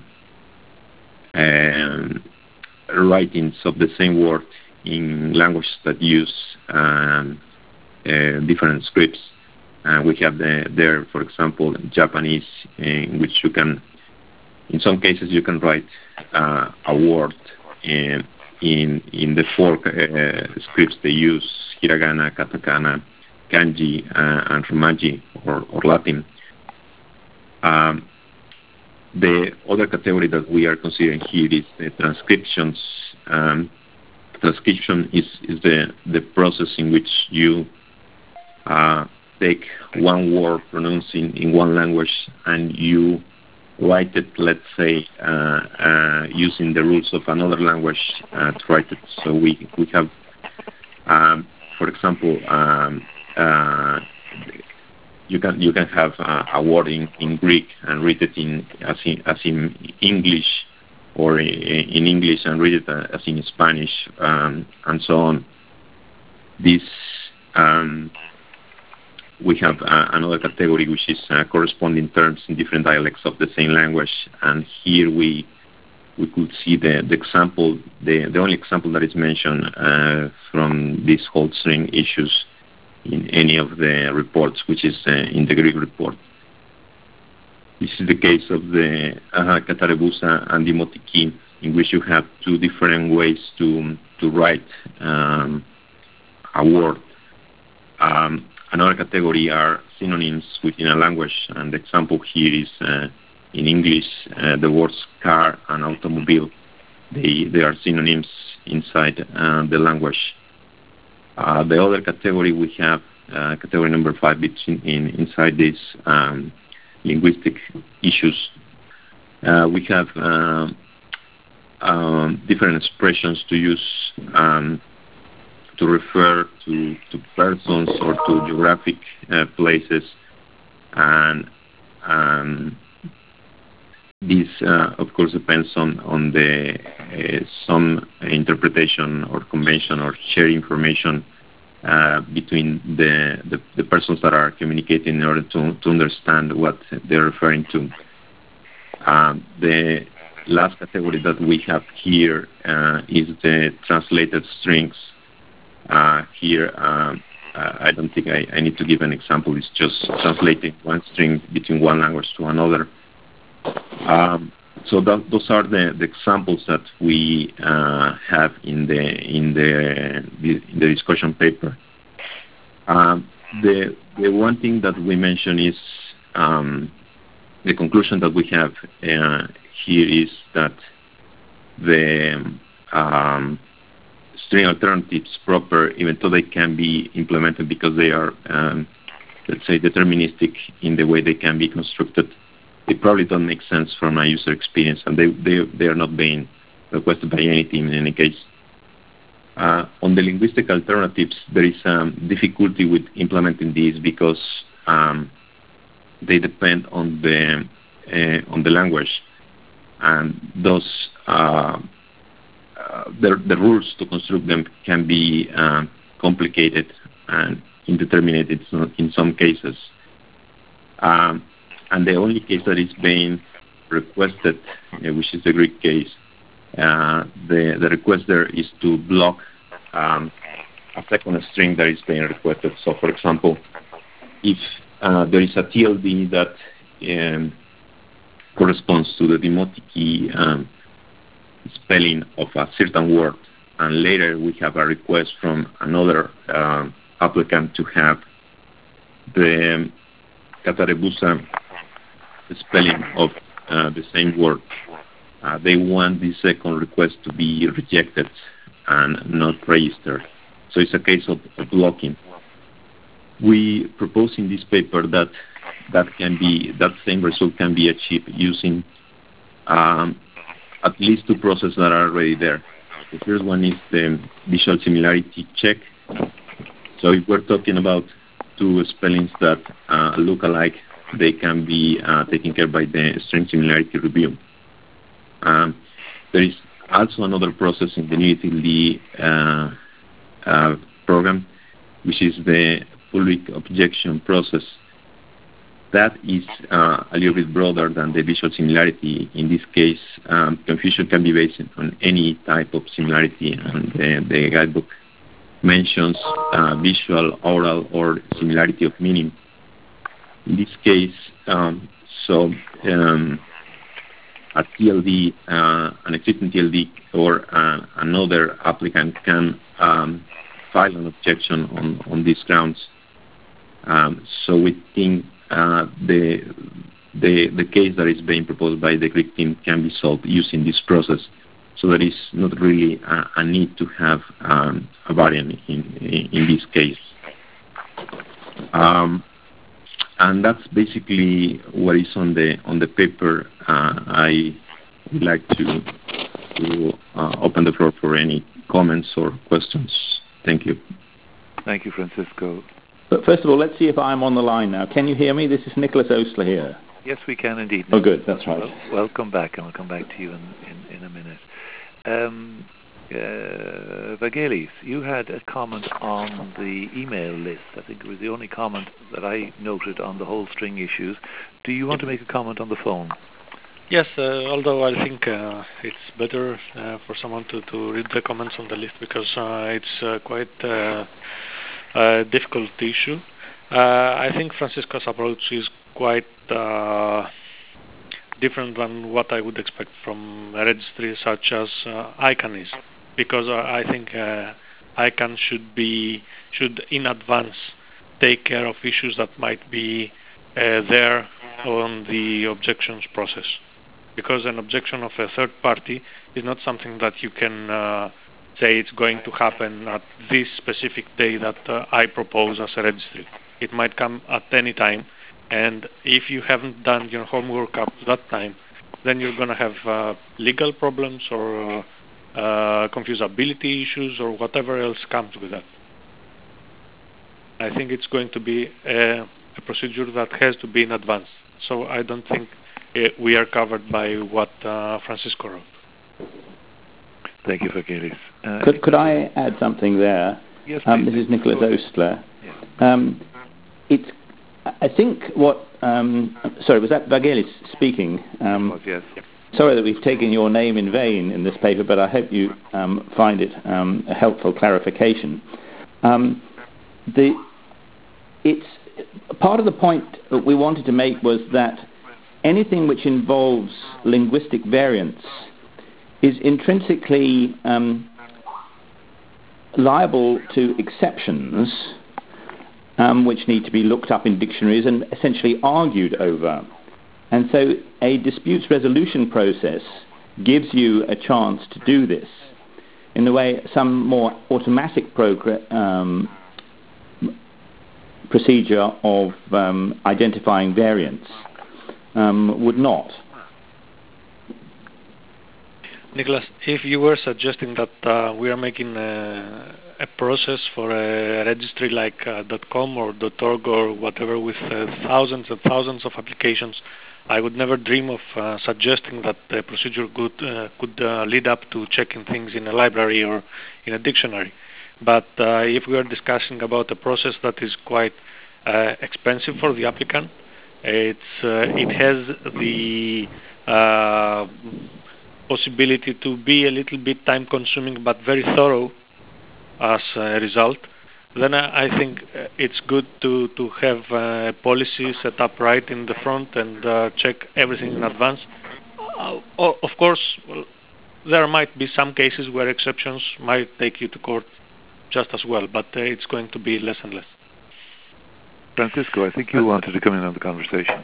um, writings of the same word in languages that use um, uh, different scripts. Uh, we have the, there, for example, Japanese, in which you can, in some cases, you can write uh, a word in in, in the four uh, scripts they use: hiragana, katakana, kanji, uh, and romaji, or, or Latin. Um, the other category that we are considering here is the transcriptions. Um, transcription is, is the, the process in which you uh, take one word pronounced in, in one language and you write it, let's say, uh, uh, using the rules of another language uh, to write it. So we we have, um, for example, um, uh, you can you can have uh, a word in, in Greek and read it in as in as in English, or in English and read it as in Spanish, um, and so on. This um, we have uh, another category, which is uh, corresponding terms in different dialects of the same language, and here we we could see the, the example, the, the only example that is mentioned uh, from these whole string issues in any of the reports, which is uh, in the Greek report. This is the case of the uh, Katarebusa and Dimotiki, in which you have two different ways to to write um, a word. Um, another category are synonyms within a language, and the example here is uh, in English uh, the words car and automobile. They they are synonyms inside uh, the language. Uh, the other category we have, uh, category number five, between, in, inside these um, linguistic issues, uh, we have uh, um, different expressions to use um, to refer to, to persons or to geographic uh, places, and um, this, uh, of course, depends on on the uh, some interpretation or convention or share information uh, between the, the the persons that are communicating in order to to understand what they're referring to. Um, the last category that we have here uh, is the translated strings. Uh, here, um, uh, I don't think I, I need to give an example. It's just translating one string between one language to another. Um, so that, those are the, the examples that we uh, have in the in the in the discussion paper. Um, the the one thing that we mention is um, the conclusion that we have uh, here is that the um, string alternatives proper, even though they can be implemented because they are, um, let's say, deterministic in the way they can be constructed, they probably don't make sense from a user experience, and they, they, they are not being requested by any team in any case. Uh, on the linguistic alternatives, there is um, difficulty with implementing these because um, they depend on the uh, on the language, and those uh, uh, the, the rules to construct them can be uh, complicated and indeterminate in some cases. Um, And the only case that is being requested, uh, which is the Greek case, uh, the, the request there is to block um, a second string that is being requested. So, for example, if uh, there is a T L D that um, corresponds to the Dimotiki um, spelling of a certain word, and later we have a request from another uh, applicant to have the Katarebusa spelling of uh, the same word, uh, they want the second request to be rejected and not registered. So it's a case of, of blocking. We propose in this paper that that can be that same result can be achieved using um, at least two processes that are already there. The first one is the visual similarity check. So if we're talking about two spellings that uh, look alike, they can be uh, taken care of by the string similarity review. Um, there is also another process in the NewTLD uh, uh, program, which is the public objection process. That is uh, a little bit broader than the visual similarity. In this case, um, confusion can be based on any type of similarity, and the, the guidebook mentions uh, visual, oral, or similarity of meaning. In this case, um, so um, a T L D, uh, an existing T L D, or uh, another applicant can um, file an objection on, on these grounds. Um, so we think uh, the, the the case that is being proposed by the Greek team can be solved using this process. So there is not really a, a need to have um, a variant in, in, in this case. Um, And that's basically what is on the on the paper. Uh, I would like to to uh, open the floor for any comments or questions. Thank you. Thank you, Francisco. But first of all, let's see if I'm on the line now. Can you hear me? This is Nicholas Osler here. Yes, we can indeed. Oh, good. That's right. Well, welcome back, and I'll come back to you in, in, in a minute. Um, uh, Vangelis, you had a comment on the email list. I think it was the only comment that I noted on the whole string issues. Do you want to make a comment on the phone? Yes, uh, although I think uh, it's better uh, for someone to, to read the comments on the list, because uh, it's uh, quite uh, a difficult issue. Uh, I think Francisco's approach is quite uh, different than what I would expect from a registry such as uh, ICANN is, because uh, I think uh, ICANN should be should in advance take care of issues that might be uh, there on the objections process, because an objection of a third party is not something that you can uh, say it's going to happen at this specific day that uh, I propose as a registry. It might come at any time, and if you haven't done your homework up to that time, then you're going to have uh, legal problems or uh, uh, confusability issues or whatever else comes with that. I think it's going to be a, a procedure that has to be in advance. So I don't think uh, we are covered by what uh, Francisco wrote. Thank you, Vangelis. Uh, could, could I add something there? Yes, um, please. This is Nicholas Ostler. Yes. Um, it's, I think what, um, sorry, was that Vangelis speaking? Um, yes. Sorry that we've taken your name in vain in this paper, but I hope you um, find it um, a helpful clarification. Um, the, it's, part of the point that we wanted to make was that anything which involves linguistic variance is intrinsically um, liable to exceptions um, which need to be looked up in dictionaries and essentially argued over. And so a disputes resolution process gives you a chance to do this in the way some more automatic progr- um, procedure of um, identifying variants um, would not. Nicholas, if you were suggesting that uh, we are making a, a process for a registry like uh, .com or .org or whatever with uh, thousands and thousands of applications, I would never dream of uh, suggesting that the procedure could, uh, could uh, lead up to checking things in a library or in a dictionary. But uh, if we are discussing about a process that is quite uh, expensive for the applicant, it's, uh, it has the uh, possibility to be a little bit time consuming but very thorough as a result, then I think it's good to, to have a policy set up right in the front and uh, check everything in advance. Uh, of course, well, there might be some cases where exceptions might take you to court just as well, but uh, it's going to be less and less. Francisco, I think you wanted to come in on the conversation.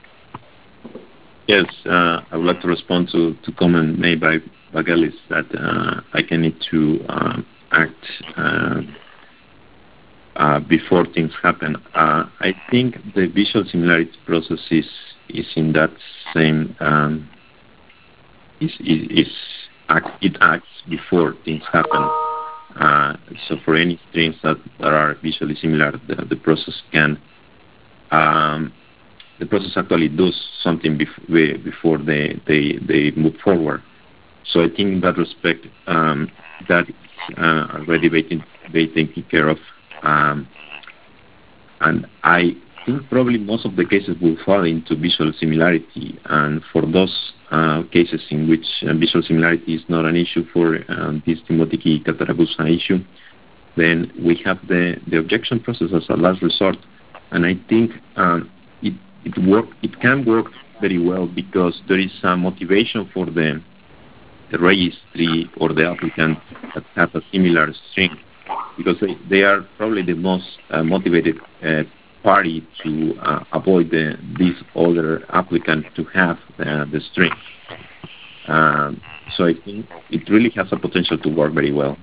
Yes, uh, I would like to respond to, to comment made by Vangelis that uh, I can need to uh, act uh, uh, before things happen. Uh, I think the visual similarity process is, is in that same, um, is, is, is act, it acts before things happen. Uh, so for any strings that, that are visually similar, the, the process can um, the process actually does something bef- before they, they, they move forward. So I think in that respect, um, that is uh, already being, being taken care of. Um, and I think probably most of the cases will fall into visual similarity. And for those uh, cases in which uh, visual similarity is not an issue for um, this Timotiki Katarabusa issue, then we have the, the objection process as a last resort. And I think um, it It work. It can work very well because there is some motivation for the, the registry or the applicant that have a similar string, because they, they are probably the most uh, motivated uh, party to uh, avoid the, this other applicant to have uh, the string. Um, so I think it really has a potential to work very well.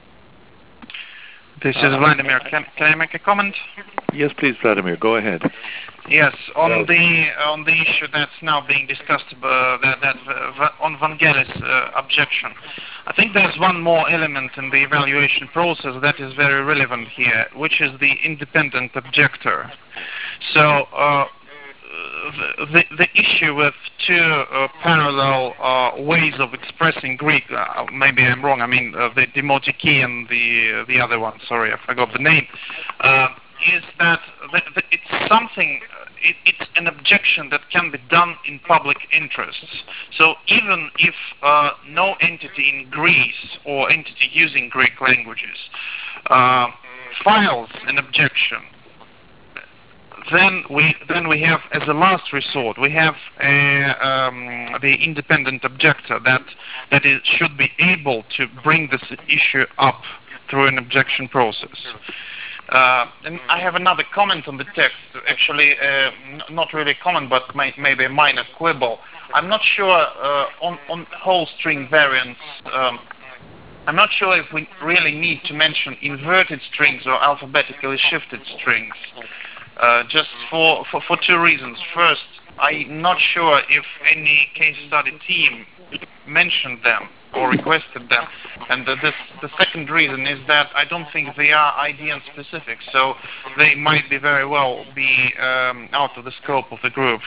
This is Vladimir. Can, can I make a comment? Yes, please, Vladimir. Go ahead. Yes, on the on the issue that's now being discussed, uh, that, that uh, on Vangelis' uh, objection, I think there's one more element in the evaluation process that is very relevant here, which is the independent objector. So uh, the the issue with two uh, parallel uh, ways of expressing Greek, uh, maybe I'm wrong. I mean uh, the Demotiki and the uh, the other one. Sorry, I forgot the name. Uh, is that the, the, it's something, it, it's an objection that can be done in public interests. So even if uh, no entity in Greece or entity using Greek languages uh, files an objection, then we then we have, as a last resort, we have a, um, the independent objector that that is, should be able to bring this issue up through an objection process. Uh, and I have another comment on the text, actually, uh, n- not really a comment, but may- maybe a minor quibble. I'm not sure uh, on, on whole string variants, um, I'm not sure if we really need to mention inverted strings or alphabetically shifted strings, uh, just for, for, for two reasons. First, I'm not sure if any case study team mentioned them or requested them. And the, this, the second reason is that I don't think they are I D N specific, so they might be very well be um, out of the scope of the group.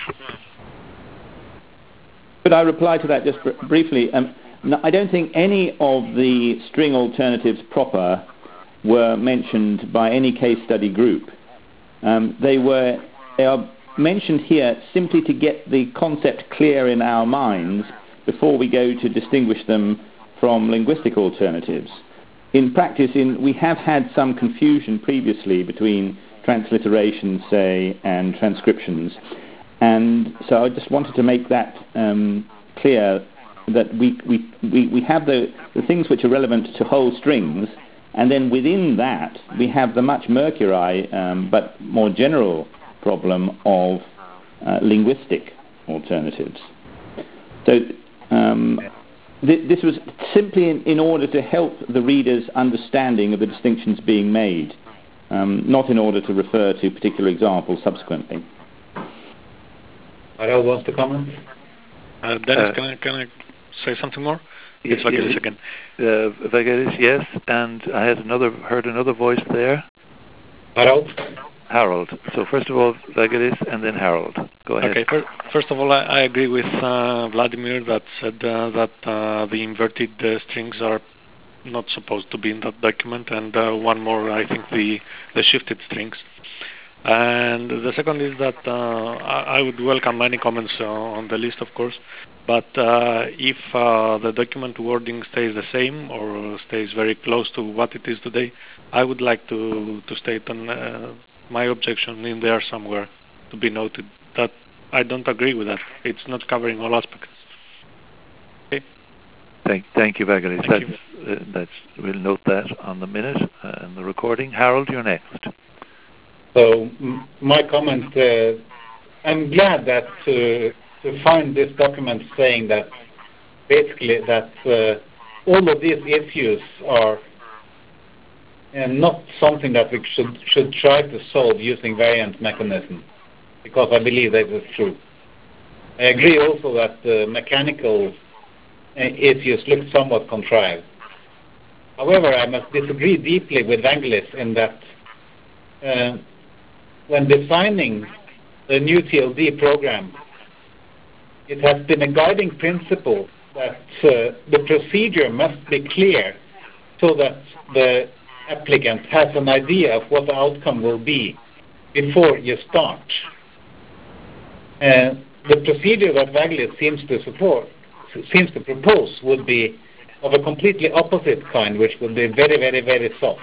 Could I reply to that just br- briefly? Um, no, I don't think any of the string alternatives proper were mentioned by any case study group. Um, they were they are mentioned here simply to get the concept clear in our minds before we go to distinguish them from linguistic alternatives. In practice, in, we have had some confusion previously between transliteration, say, and transcriptions. And so I just wanted to make that um, clear, that we, we, we, we have the, the things which are relevant to whole strings, and then within that we have the much murkier um, but more general problem of uh, linguistic alternatives. So um, th- this was simply in, in order to help the reader's understanding of the distinctions being made, um, not in order to refer to particular examples subsequently. Harald wants to comment? Uh, Dennis, Uh, can I, can I say something more? Yes, It's Vagelis again. Uh, Vagelis, yes, and I had another heard another voice there. Harald? Harold. So first of all, Vagelis, and then Harold. Go ahead. Okay. Fir- first of all, I, I agree with uh, Vladimir that said uh, that uh, the inverted uh, strings are not supposed to be in that document, and uh, one more, I think the the shifted strings. And the second is that uh, I, I would welcome any comments uh, on the list, of course. But uh, if uh, the document wording stays the same or stays very close to what it is today, I would like to to state an, uh, my objection in there somewhere to be noted that I don't agree with that. It's not covering all aspects. Okay. Thank, thank you, Vagelis. Thank That's, you. Uh, that's, we'll note that on the minute uh, and the recording. Harold, you're next. So m- my comment, uh, I'm glad that uh, to find this document saying that basically that uh, all of these issues are uh, not something that we should should try to solve using variant mechanism, because I believe that is true. I agree also that the mechanical uh, issues look somewhat contrived. However, I must disagree deeply with Vangelis in that uh, when designing the new T L D program, it has been a guiding principle that uh, the procedure must be clear so that the applicant has an idea of what the outcome will be before you start. Uh, the procedure that Vagelis seems to support, seems to propose, would be of a completely opposite kind, which would be very, very, very soft.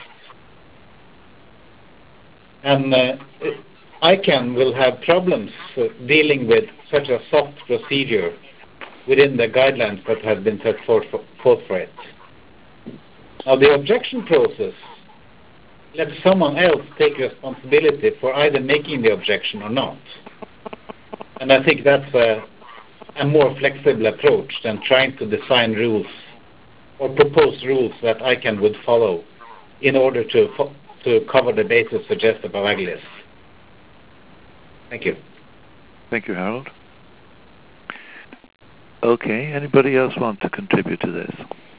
And uh, I can will have problems uh, dealing with such a soft procedure within the guidelines that have been set forth for, forth for it. Now, the objection process lets someone else take responsibility for either making the objection or not. And I think that's a, a more flexible approach than trying to design rules or propose rules that I can would follow in order to fo- to cover the basis suggested by Vagelis. Thank you. Thank you, Harold. Okay, anybody else want to contribute to this?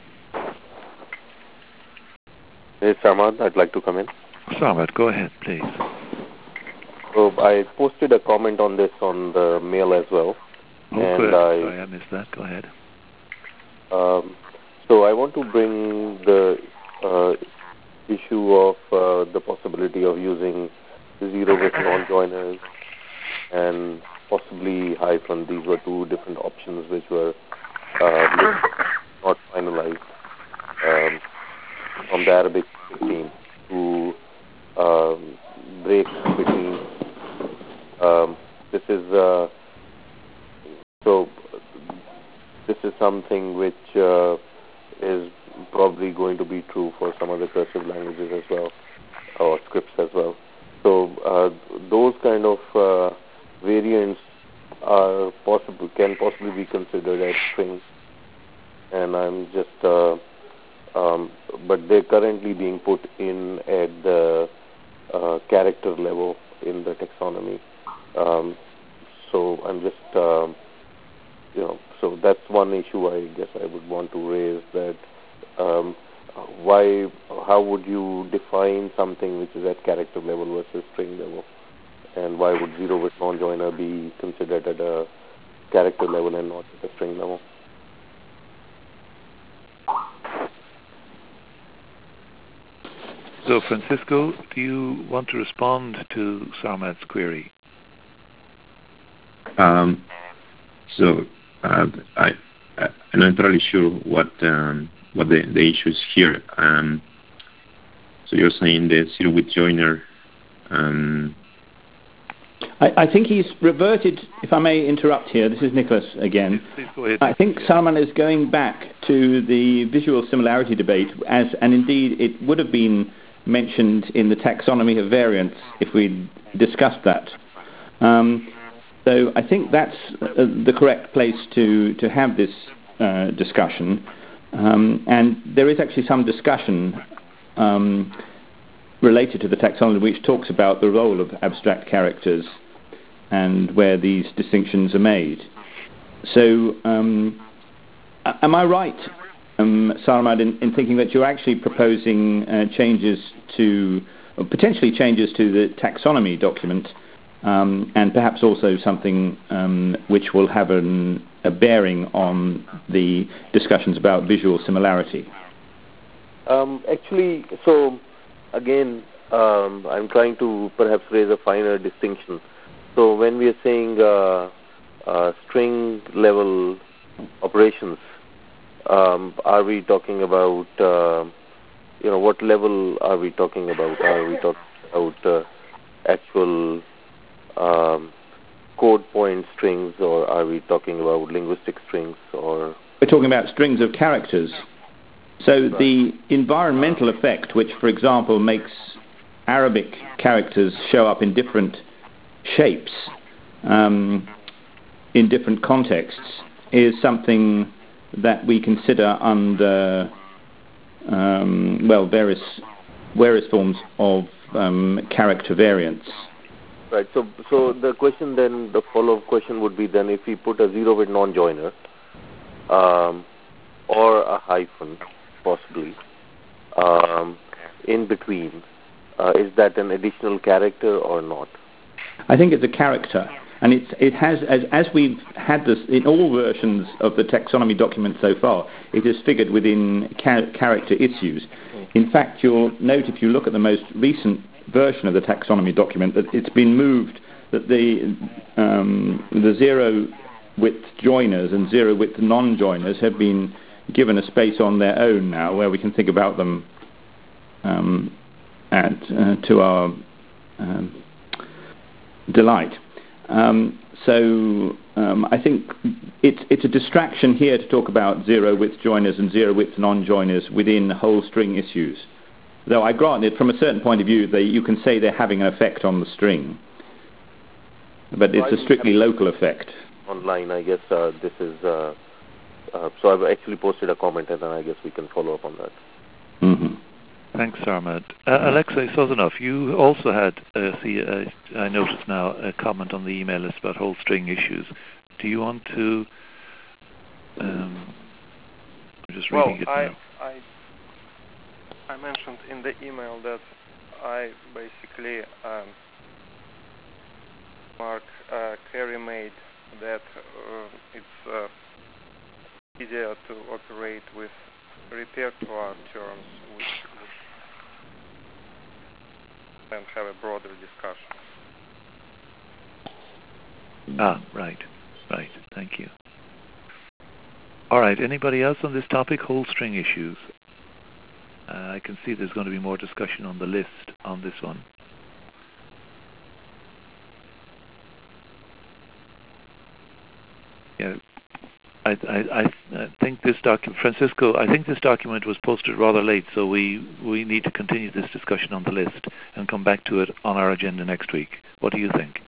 Hey, Sarmad, I'd like to come in. Sarmad, go ahead, please. So I posted a comment on this on the mail as well. Oh, and good. I, Sorry, I missed that. Go ahead. Um, so I want to bring the uh, issue of uh, the possibility of using zero with non-joiners and possibly hyphen. These were two different options which were uh, not finalized um, from the Arabic team to um, breaks between. Um, this is uh, so. This is something which uh, is probably going to be true for some other cursive languages as well, or scripts as well. So uh, those kind of uh, variants are possible, can possibly be considered as strings, and I'm just, uh, um, but they're currently being put in at the uh, character level in the taxonomy. Um, so I'm just, uh, you know, so that's one issue I guess I would want to raise, that um, why, how would you define something which is at character level versus string level? And why would zero with non-joiner be considered at a character level and not at a string level? So, Francisco, do you want to respond to Sarmad's query? Um, so, uh, I, I'm not entirely sure what um, what the, the issue is here. Um, so you're saying the zero with joiner. Um, I, I think he's reverted, if I may interrupt here, this is Nicholas again. Please, please go ahead. I think Salman is going back to the visual similarity debate, as, and indeed it would have been mentioned in the taxonomy of variants if we'd discussed that. Um, so I think that's uh, the correct place to, to have this uh, discussion. Um, and there is actually some discussion um, related to the taxonomy which talks about the role of abstract characters and where these distinctions are made. So um, am I right, um, Sarmad, in, in thinking that you're actually proposing uh, changes to, or potentially changes to the taxonomy document, um, and perhaps also something um, which will have an, a bearing on the discussions about visual similarity? Um, actually, so again, um, I'm trying to perhaps raise a finer distinction. So when we are saying uh, uh, string level operations, um, are we talking about, uh, you know, what level are we talking about? Are we talking about uh, actual um, code point strings, or are we talking about linguistic strings? Or we're talking about strings of characters. So right. The environmental effect, which, for example, makes Arabic characters show up in different shapes um, in different contexts, is something that we consider under um, well various various forms of um, character variants. Right. So, so the question then, the follow-up question would be then, if we put a zero with non-joiner um, or a hyphen, possibly um, in between, uh, is that an additional character or not? I think it's a character, and it's, it has, as, as we've had this in all versions of the taxonomy document so far, it is figured within char- character issues. In fact, you'll note if you look at the most recent version of the taxonomy document that it's been moved, that the um, the zero width joiners and zero width non-joiners have been given a space on their own now, where we can think about them um, at uh, to our um, delight. Um, so um, I think it's it's a distraction here to talk about zero width joiners and zero width non-joiners within whole string issues. Though I grant it, from a certain point of view, they, you can say they're having an effect on the string. But it's a strictly local effect. Online, I guess uh, this is... Uh, uh, so I've actually posted a comment, and then I guess we can follow up on that. Mm-hmm. Thanks, Sarmad. Uh, Alexei Sozanov, you also had, uh, see, uh, I noticed now, a comment on the email list about whole string issues. Do you want to... Um, I'm just well, reading it I, now. I I mentioned in the email that I basically um, Mark uh, Carey made that uh, it's uh, easier to operate with repertoire terms, which would then have a broader discussion. Ah, right, right. Thank you. All right. Anybody else on this topic? Whole string issues. Uh, I can see there's going to be more discussion on the list on this one. Yeah, I, I, I think this document, Francisco, I think this document was posted rather late, so we, we need to continue this discussion on the list and come back to it on our agenda next week. What do you think?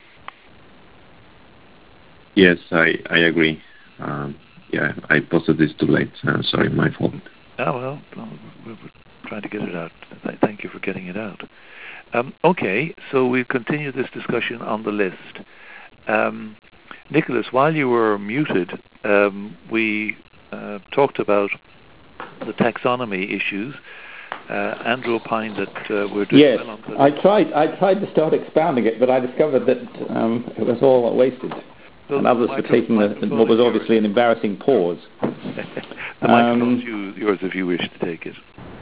Yes, I, I agree. Um, yeah, I posted this too late. Uh, sorry, my fault. Oh, well, we're trying to get it out. Thank you for getting it out. Um, okay, so we've continued this discussion on the list. Um, Nicholas, while you were muted, um, we uh, talked about the taxonomy issues. Uh, Andrew opined that uh, we're doing yes, well on the... I tried. I tried to start expounding it, but I discovered that um, it was all wasted, so and others were taking the, what was obviously an embarrassing pause. The microphone's um, yours if you wish to take it.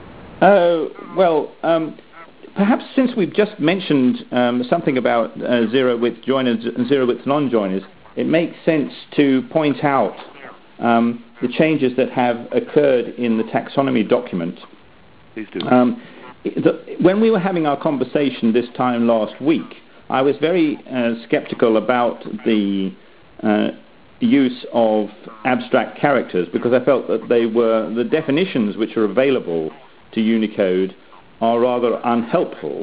Oh well. Um, Perhaps since we've just mentioned um, something about uh, zero-width joiners and zero-width non-joiners, it makes sense to point out um, the changes that have occurred in the taxonomy document. Please do. Um, the, when we were having our conversation this time last week, I was very uh, skeptical about the uh, use of abstract characters because I felt that they were the definitions which are available to Unicode are rather unhelpful.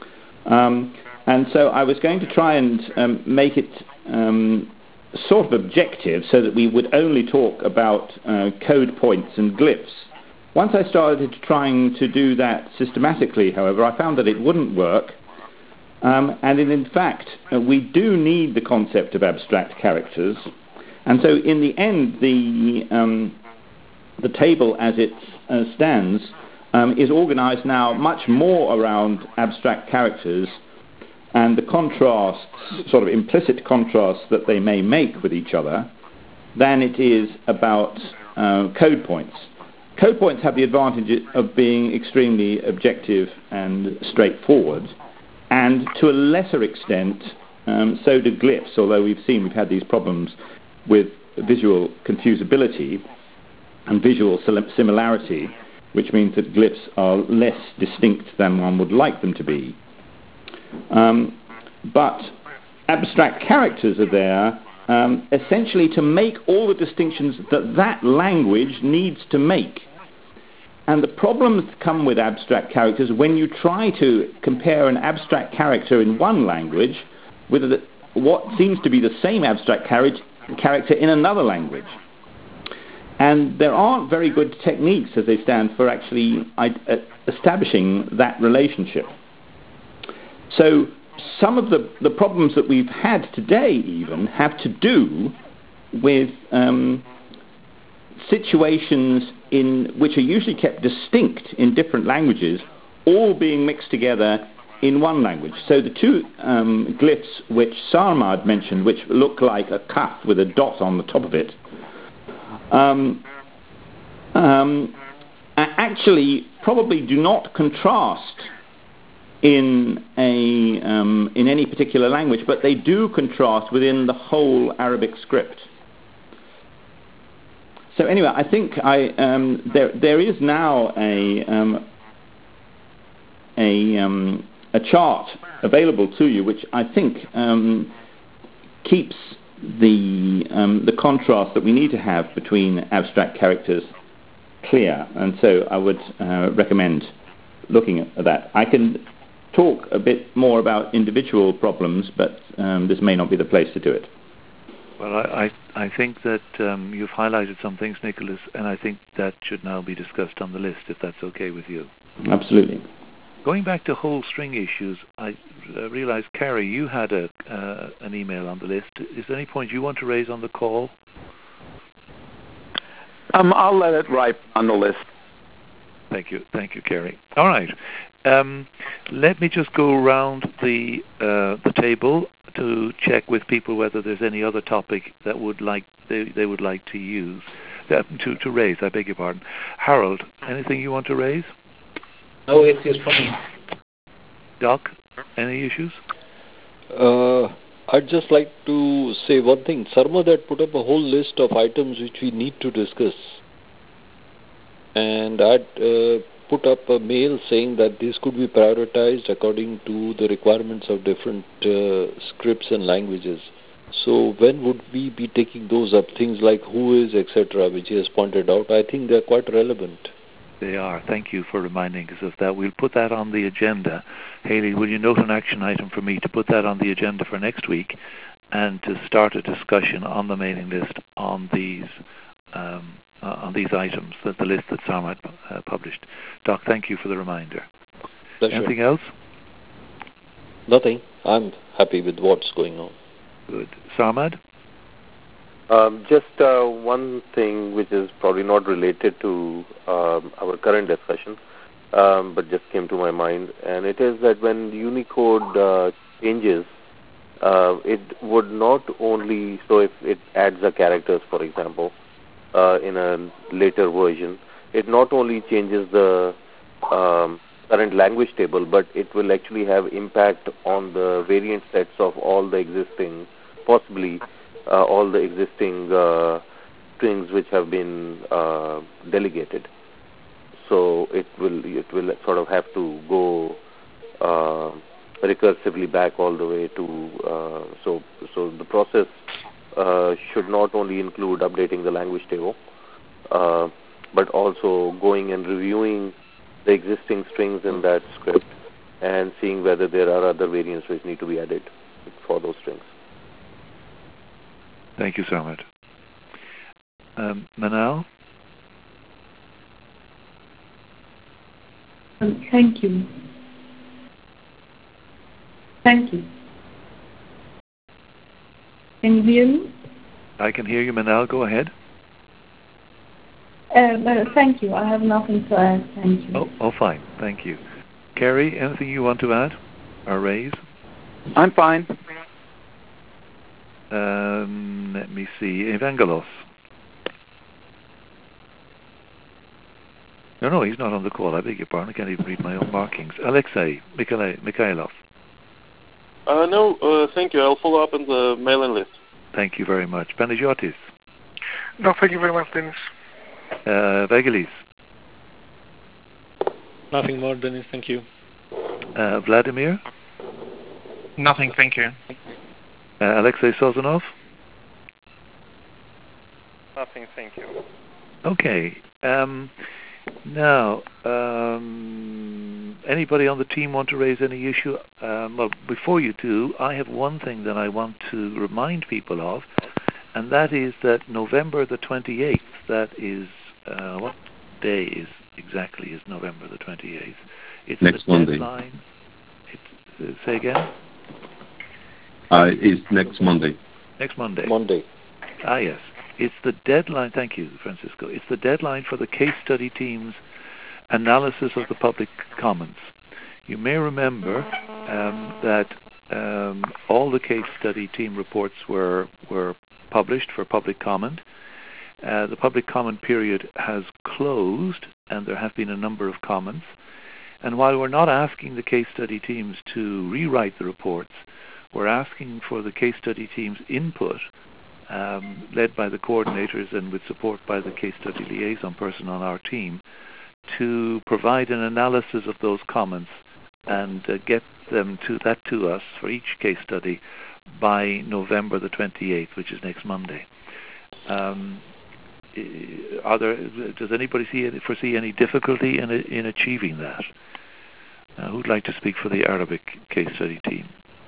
Um, and so I was going to try and um, make it um, sort of objective so that we would only talk about uh, code points and glyphs. Once I started trying to do that systematically, however, I found that it wouldn't work. Um, and in, in fact, uh, we do need the concept of abstract characters. And so in the end, the, um, the table as it uh, stands Um, is organized now much more around abstract characters and the contrasts, sort of implicit contrasts that they may make with each other, than it is about uh, code points. Code points have the advantage of being extremely objective and straightforward, and to a lesser extent, um, so do glyphs, although we've seen we've had these problems with visual confusability and visual similarity, which means that glyphs are less distinct than one would like them to be. Um, but abstract characters are there um, essentially to make all the distinctions that that language needs to make. And the problems that come with abstract characters when you try to compare an abstract character in one language with what seems to be the same abstract character in another language. And there aren't very good techniques, as they stand, for actually uh, establishing that relationship. So some of the, the problems that we've had today even have to do with um, situations in which are usually kept distinct in different languages, all being mixed together in one language. So the two um, glyphs which Sarmad mentioned, which look like a cuff with a dot on the top of it, Um, um, actually probably do not contrast in a um, in any particular language, but they do contrast within the whole Arabic script. So anyway, I think I um, there there is now a um, a um, a chart available to you, which I think um, keeps the um, the contrast that we need to have between abstract characters clear, and so I would uh, recommend looking at that. I can talk a bit more about individual problems, but um, this may not be the place to do it. Well, I, I, I think that um, you've highlighted some things, Nicholas, and I think that should now be discussed on the list, if that's okay with you. Absolutely. Going back to whole string issues, I uh, realized, Carrie, you had a uh, an email on the list. Is there any point you want to raise on the call? Um, I'll let it ride on the list. Thank you. Thank you, Carrie. All right. Um, let me just go around the uh, the table to check with people whether there's any other topic that would like they, they would like to use uh, to to raise. I beg your pardon, Harold. Anything you want to raise? No, it's just funny. Doc, any issues? Uh, I'd just like to say one thing. Sarmad had put up a whole list of items which we need to discuss, and I'd uh, put up a mail saying that this could be prioritized according to the requirements of different uh, scripts and languages. So when would we be taking those up? Things like who is, et cetera, which he has pointed out. I think they're quite relevant. They are. Thank you for reminding us of that. We'll put that on the agenda. Haley, will you note an action item for me to put that on the agenda for next week and to start a discussion on the mailing list on these um, uh, on these items, that the list that Sarmat uh, published. Doc, thank you for the reminder. Pleasure. Anything else? Nothing. I'm happy with what's going on. Good. Sarmat? Um, just uh, one thing which is probably not related to um, our current discussion, um, but just came to my mind, and it is that when Unicode uh, changes, uh, it would not only, so if it adds the characters, for example, uh, in a later version, it not only changes the um, current language table, but it will actually have impact on the variant sets of all the existing, possibly, Uh, all the existing uh, strings which have been uh, delegated. So it will it will sort of have to go uh, recursively back all the way to uh, so so the process uh, should not only include updating the language table, uh, but also going and reviewing the existing strings in that script and seeing whether there are other variants which need to be added for those strings. Thank you, Sarmat. Um, Manal? Um, thank you. Thank you. Can you hear me? I can hear you, Manal. Go ahead. Uh, uh, thank you. I have nothing to add. Thank you. Oh, oh, fine. Thank you. Kerry, anything you want to add or raise? I'm fine. Um, let me see. Evangelos. No, no, he's not on the call. I beg your pardon. I can't even read my own markings. Alexei Mikhail- Mikhailov. Uh, no, uh, thank you. I'll follow up on the mailing list. Thank you very much. Panagiotis. No, thank you very much, Dennis. Uh, Vagelis. Nothing more, Dennis. Thank you. Uh, Vladimir. Nothing, thank you. Uh, Alexei Sozanov? Nothing, thank you. Okay. Um, now, um, anybody on the team want to raise any issue? Um, well, before you do, I have one thing that I want to remind people of, and that is that November the twenty-eighth, that is, uh, what day is exactly is November the twenty-eighth? It's next the Monday. Deadline. It's, uh, say again? Uh, it's next Monday. Next Monday. Monday. Ah, yes. It's the deadline. Thank you, Francisco. It's the deadline for the case study team's analysis of the public comments. You may remember um, that um, all the case study team reports were were published for public comment. Uh, the public comment period has closed, and there have been a number of comments. And while we're not asking the case study teams to rewrite the reports, we're asking for the case study team's input, um, led by the coordinators and with support by the case study liaison person on our team, to provide an analysis of those comments and uh, get them to that to us for each case study by November the twenty-eighth, which is next Monday. Um, are there? Does anybody see foresee any difficulty in in achieving that? Uh, who'd like to speak for the Arabic case study team?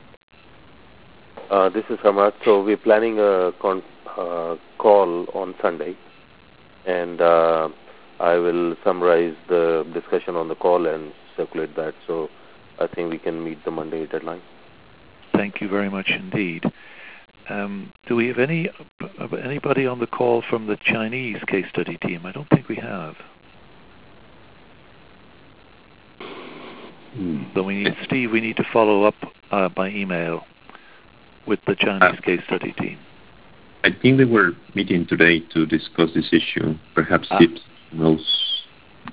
Uh, this is Hamad. So we're planning a con- uh, call on Sunday, and uh, I will summarize the discussion on the call and circulate that. So I think we can meet the Monday deadline. Thank you very much indeed. Um, do we have any uh, anybody on the call from the Chinese case study team? I don't think we have. Hmm. So we need Steve. We need to follow up uh, by email with the Chinese uh, case study team. I think they were meeting today to discuss this issue. Perhaps ah. Steve knows.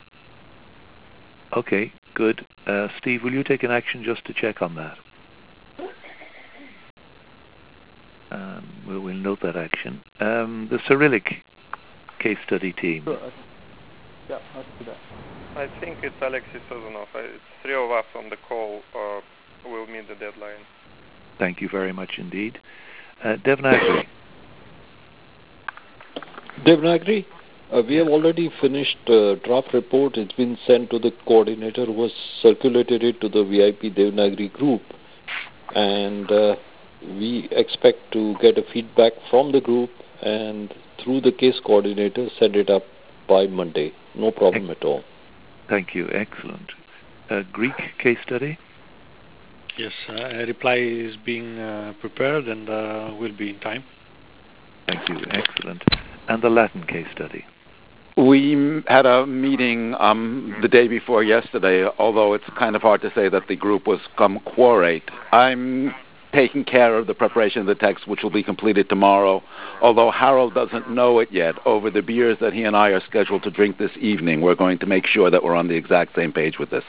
Okay, good. Uh, Steve, will you take an action just to check on that? Um, we'll, we'll note that action. Um, the Cyrillic case study team. Yeah, let's do that. I think it's Alexei Sazonov. It's three of us on the call. Uh, will meet the deadline. Thank you very much indeed. Uh, Devanagari. Devanagari, uh, we have already finished uh, draft report. It's been sent to the coordinator who has circulated it to the V I P Devanagari group. And uh, we expect to get a feedback from the group and through the case coordinator set it up by Monday. No problem at all. Thank you. Excellent. Uh, Greek case study? Yes, uh, a reply is being uh, prepared and uh, will be in time. Thank you. Excellent. And the Latin case study? We m- had a meeting um, the day before yesterday, although it's kind of hard to say that the group was cum quorate. I'm taking care of the preparation of the text, which will be completed tomorrow, although Harold doesn't know it yet. Over the beers that he and I are scheduled to drink this evening, we're going to make sure that we're on the exact same page with this.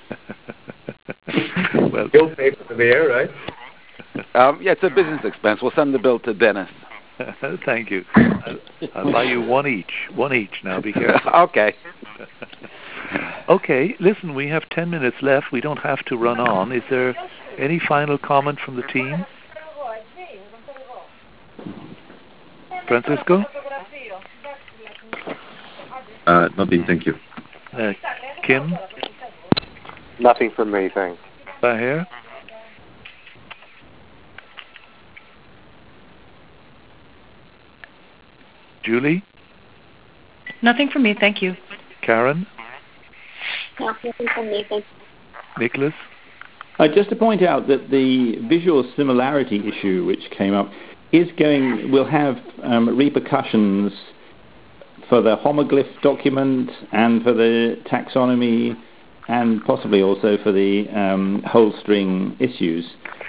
Well, you'll pay for the beer, right? Um, yeah, it's a business expense. We'll send the bill to Dennis. Thank you. I'll, I'll buy you one each. One each now. Be careful. Okay. Okay. Listen, we have ten minutes left. We don't have to run on. Is there any final comment from the team? Francisco? Uh, nothing, thank you. Uh, Kim? Nothing from me, thanks. Bahir? Julie? Nothing from me, thank you. Karen? Nothing from me, thank you. Nicholas? Uh, just to point out that the visual similarity issue which came up is going will have um, repercussions for the homoglyph document and for the taxonomy and possibly also for the um, whole string issues.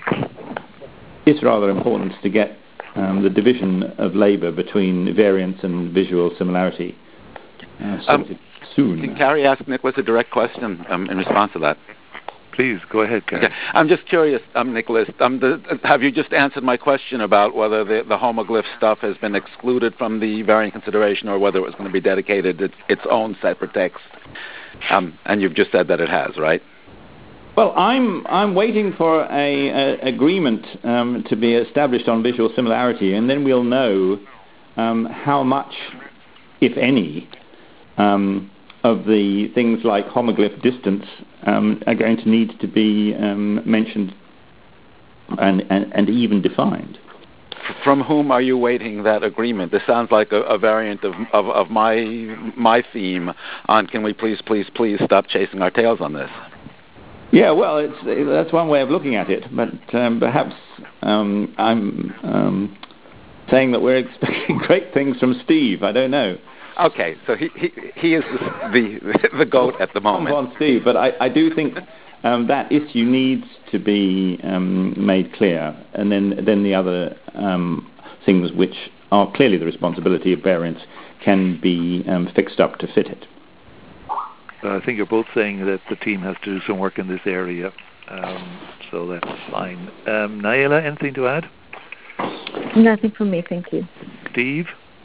It's rather important to get um, the division of labour between variance and visual similarity uh, sorted um, soon. Can Carrie ask Nicholas a direct question um, in response to that? Please, go ahead, Carrie. Okay. I'm just curious, um, Nicholas, um, the, have you just answered my question about whether the, the homoglyph stuff has been excluded from the variant consideration or whether it was going to be dedicated its, its own separate text? Um, and you've just said that it has, right? Well, I'm I'm waiting for a, a agreement um, to be established on visual similarity, and then we'll know um, how much, if any, um, of the things like homoglyph distance um, are going to need to be um, mentioned and, and, and even defined. From whom are you waiting that agreement? This sounds like a, a variant of, of, of my my theme on can we please, please, please stop chasing our tails on this? Yeah, well, it's that's one way of looking at it, but um, perhaps um, I'm um, saying that we're expecting great things from Steve. I don't know. Okay, so he he, he is the, the the goat at the moment. On Steve, but I, I do think um, that issue needs to be um, made clear, and then then the other um, things which are clearly the responsibility of variants can be um, fixed up to fit it. Uh, I think you're both saying that the team has to do some work in this area, um, so that's fine. Um, Naila, anything to add? Nothing from me, thank you. Steve?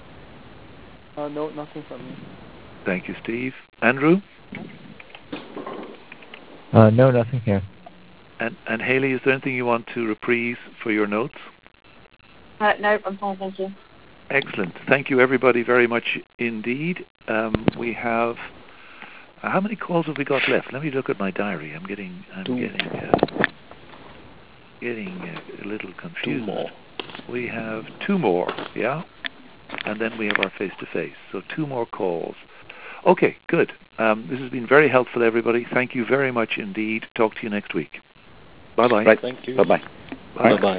Uh, no, nothing from me. Thank you, Steve. Andrew? Uh, no, nothing here. And, and Haley, is there anything you want to reprise for your notes? Uh, no, I'm fine, thank you. Excellent. Thank you, everybody, very much indeed. Um, we have... Uh, how many calls have we got left? Let me look at my diary. I'm getting... I'm Two. getting... Uh, getting uh, a little confused. Two more. We have two more, yeah? And then we have our face-to-face. So two more calls. Okay, good. Um, this has been very helpful, everybody. Thank you very much indeed. Talk to you next week. Bye-bye. Right. Thank you. Bye-bye. Bye. Bye-bye.